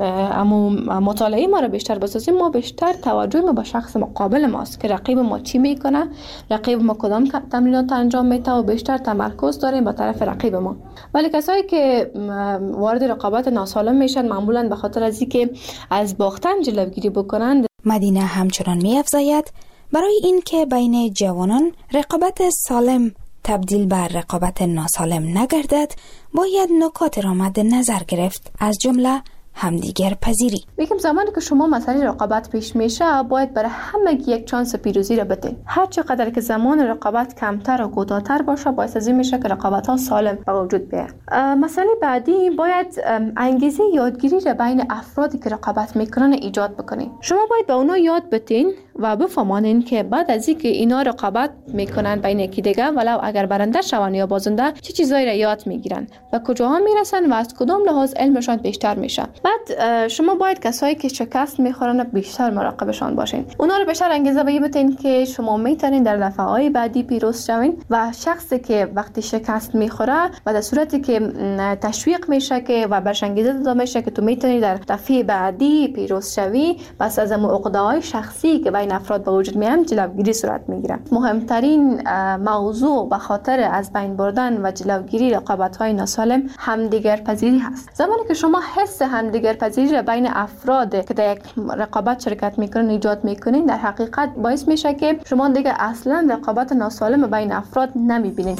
امو مطالعه ما را بیشتر بسازیم، ما بیشتر توجه ما به شخص مقابل ماست که رقیب ما چی میکنه، رقیب ما کدام تمرینات انجام میده و بیشتر تمرکز داریم به طرف رقیب ما. ولی کسایی که وارد رقابت ناسالم میشن معمولا به خاطر از اینکه از باختن جلوگیری بکنند. مدینه همچنان می‌افزاید برای این که بین جوانان رقابت سالم تبدیل به رقابت ناسالم نگردد، باید نکات را مد نظر گرفت، از جمله همدیگر پذیری. میگم زمانی که شما مسئله رقابت پیش میشه باید برای همه یک چانس پیروزی را بدین. هر چقدر که زمان رقابت کمتر و کوتاه‌تر باشه باعث از این میشه که رقابت ها سالم به وجود بیاد. مسئله بعدی باید انگیزه یادگیری را بین افرادی که رقابت میکنن ایجاد بکنین. شما باید به اونا یاد بدین و بفهمانین که بعد از اینکه اینا رقابت میکنن بین یکی دیگه، ولو اگر برنده شون یا بازنده، چه چیزایی را یاد میگیرن و کجاها میرسن و از کدام لحاظ علمشان بیشتر میشه. بعد شما باید کسایی که شکست میخورن بیشتر مراقبشان باشین. اونا رو بیشتر انگیزه بدین که شما میتونین در دفعه‌های بعدی پیروز شوین و شخصی که وقتی شکست میخوره و در صورتی که تشویق میشه که و برش انگیزه داده میشه که تو میتونی در دفعه بعدی پیروز شوی، بس از عقده‌های شخصی که بین افراد به وجود میاد جلوگیری صورت میگیره. مهمترین موضوع به خاطر از بین بردن و جلوگیری رقابت‌های ناسالم همدیگر پذیری هست. زمانی که شما حس همدیگر پذیری را بین افراد که در یک رقابت شرکت میکنن ایجاد میکنین، در حقیقت باعث میشه که شما دیگه اصلا رقابت ناسالم بین افراد نمیبینین.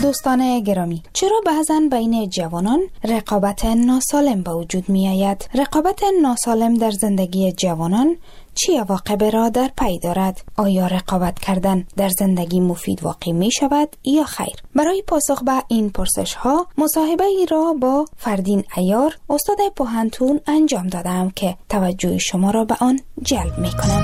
دوستان گرامی، چرا بعضا بین جوانان رقابت ناسالم به وجود می آید؟ رقابت ناسالم در زندگی جوانان چی عواقب را در پی دارد؟ آیا رقابت کردن در زندگی مفید واقع می شود یا خیر؟ برای پاسخ به این پرسش ها مصاحبه ای را با فردین عیار، استاد پوهنتون انجام دادم که توجه شما را به آن جلب می کنم.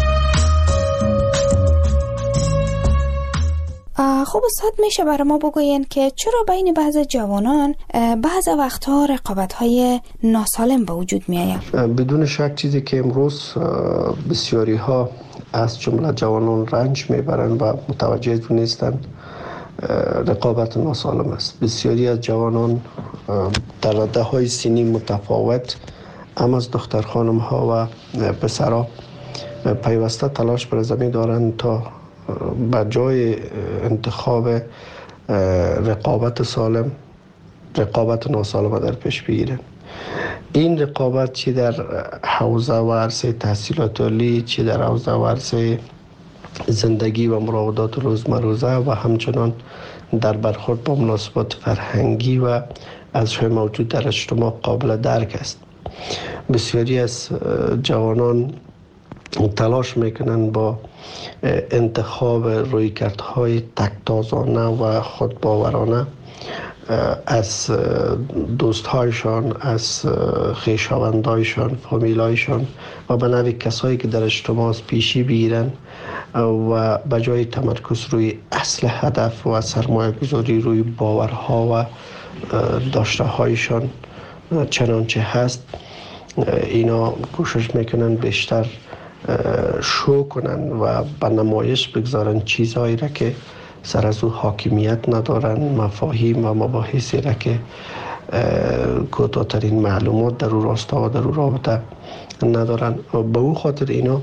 خب استاد، میشه برای ما بگوین که چرا بین بعض جوانان بعض وقتها رقابت‌های ناسالم به وجود می‌آید؟ بدون شک چیزی که امروز بسیاری ها از جمله جوانان رنج میبرند و متوجه نیستند رقابت ناسالم است. بسیاری از جوانان در رده‌های سنی متفاوت هم از دختر خانم ها و پسرها پیوسته تلاش بر زمین دارند تا به جای انتخاب رقابت سالم رقابت ناسالم در پیش بگیرن. این رقابت چی در حوزه و عرصه تحصیلات عالی، چی در حوزه و عرصه زندگی و مراودات روزمروزه و همچنان در برخورد با مناسبات فرهنگی و ازشای موجود در اجتماع قابل درک است. بسیاری از جوانان تلاش میکنن با انتخاب رویکردهای تک‌تازانه و خودباورانه از دوستهایشان، از خویشاوندایشان، فامیلایشان و به نوع کسایی که در اجتماع پیشی بگیرن و به جای تمرکز روی اصل هدف و سرمایه گذاری روی باورها و داشته هایشان چنانچه هست، اینا کوشش میکنن بیشتر شو کنن و به نمایش بگذارن چیزهایی را که سر از او حاکمیت ندارن، مفاهیم و مباحثی را که کوتاه‌ترین معلومات در او راستا و در او رابطه ندارن. به او خاطر اینا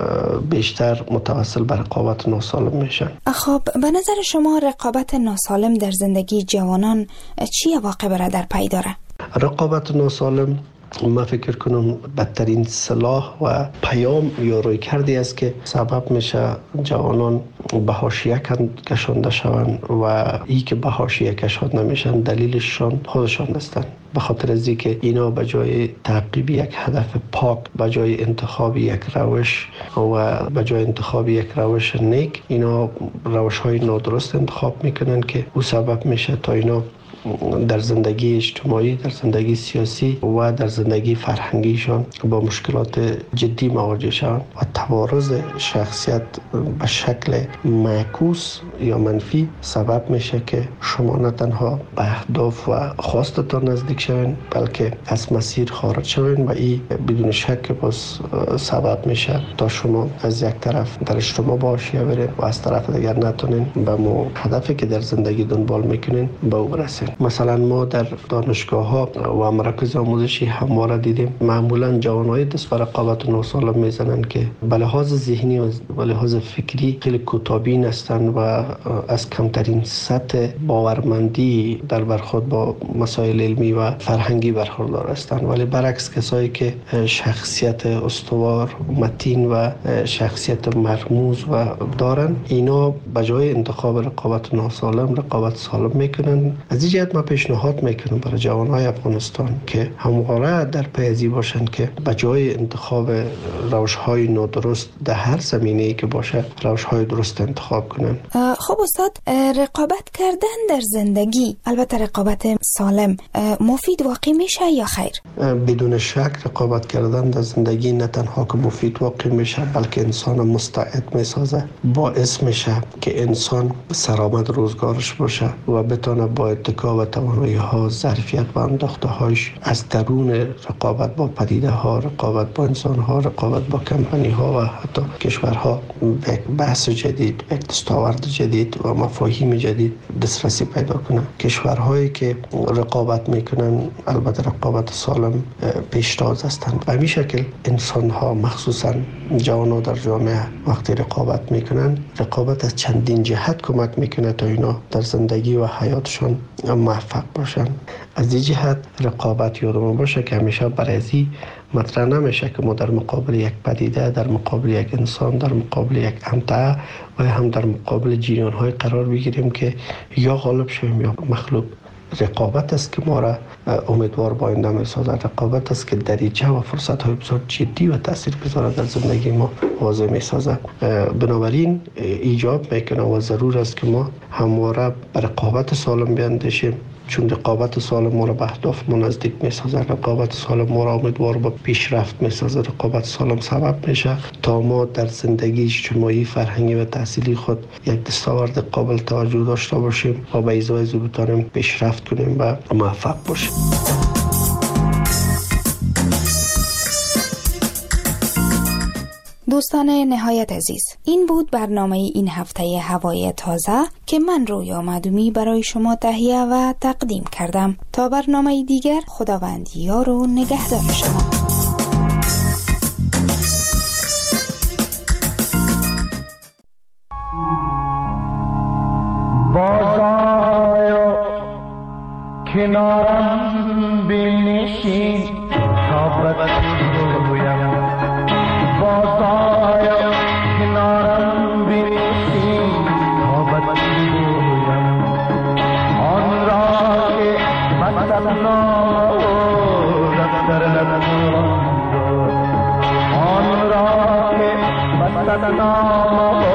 بیشتر متوسل به رقابت ناسالم میشن. خب به نظر شما رقابت ناسالم در زندگی جوانان چی عواقب را در پی داره؟ رقابت ناسالم من فکر کنم بدترین سلاح و پیام یا روی کردی است که سبب میشه جوانان به حاشیه کشانده شوند و ای که به حاشیه کشانده نمیشن دلیلشان خودشان هستند. به خاطر از اینکه اینا به جای تعقیب یک هدف پاک، به جای انتخاب یک روش و به جای انتخاب یک روش نیک، اینا روش های نادرست انتخاب میکنن که او سبب میشه تا اینا در زندگی اجتماعی، در زندگی سیاسی و در زندگی فرهنگیشان با مشکلات جدی مواجه شوند و توارث شخصیت به شکل معکوس یا منفی سبب میشه که شما نه تنها به اهداف و خواستتان نزدیک شوین بلکه از مسیر خارج شوین و این بدون شک باز سبب میشه تا شما از یک طرف در اجتماع با حاشیه برین و از طرف دیگر نتونین به مو هدفی که در زندگی دنبال میکنین به او برسین. مثلا ما در دانشگاه ها و مراکز آموزشی همواره دیدیم معمولا جوانای دست به رقابت ناسالم میزنن که به لحاظ ذهنی و به لحاظ فکری خیلی کوتاه‌بین هستند و از کمترین سطح باورمندی در برخورد با مسائل علمی و فرهنگی برخوردار هستند، ولی برعکس کسایی که شخصیت استوار، متین و شخصیت مرموز و دارن، اینا به جای انتخاب رقابت ناسالم رقابت سالم میکنن. از این جهت ما پیشنهاد میکنم برای جوانای افغانستان که همواره در پی باشند که به جای انتخاب روش‌های نادرست در هر زمینه‌ای که باشه روش‌های درست انتخاب کنن. خب استاد، رقابت کردن در زندگی، البته رقابت سالم، مفید واقع میشه یا خیر؟ بدون شک رقابت کردن در زندگی نه تنها که مفید واقع میشه بلکه انسان مستعد میسازه، باعث میشه که انسان سرآمد روزگارش باشه و بتونه با اتکا و توانایی ها، ظرفیت و انداخته هاش از درون رقابت با پدیده ها، رقابت با انسان ها، رقابت با کمپانی ها و حتی کشورها به بحث جدید، به دستاورد جدید و مفاهیم جدید دسترسی پیدا کنه. کشورهایی که رقابت میکنن البته رقابت سالم پیشتاز هستند. به همین شکل انسان ها مخصوصا جوانان در جامعه وقتی رقابت میکنن، رقابت از چندین جهت کمک میکنه تا اینا در زندگی و حیاتشون موفق باشن. از این جهت رقابت یادمون باشه که همیشه برای مطرح نمیشه که ما در مقابل یک پدیده، در مقابل یک انسان، در مقابل یک امتعه و هم در مقابل جریان های قرار بگیریم که یا غالب شویم یا مغلوب. رقابت است که ما را امیدوار با آینده می‌سازد. رقابت است که دریچه و فرصت‌های بسیار جدی و تاثیرگذار در زندگی ما واضح می‌سازد. بنابراین ایجاب میکنه و ضرور است که ما همواره به رقابت سالم بیاندیشیم، چون رقابت سالم ما را به اهداف ما نزدیک می‌سازد. رقابت سالم ما را امیدوار به پیشرفت می‌سازد. رقابت سالم سبب میشه تا ما در زندگی اجتماعی، فرهنگی و تحصیلی خود یک دستاورد قابل توجه داشته باشیم و به ازای او بتوانیم پیشرفت کنیم و موفق باشیم. دوستان نهایت عزیز، این بود برنامه این هفته هوای تازه که من رویا معدومی برای شما تهیه و تقدیم کردم. تا برنامه دیگر، خداوند یار و نگهدار شما. بازآی کنارم بنشین تا بگویم، بازآی کنارم بنشین تا بگویم آن را که مثلا دفتر نبود، آن را که مثلا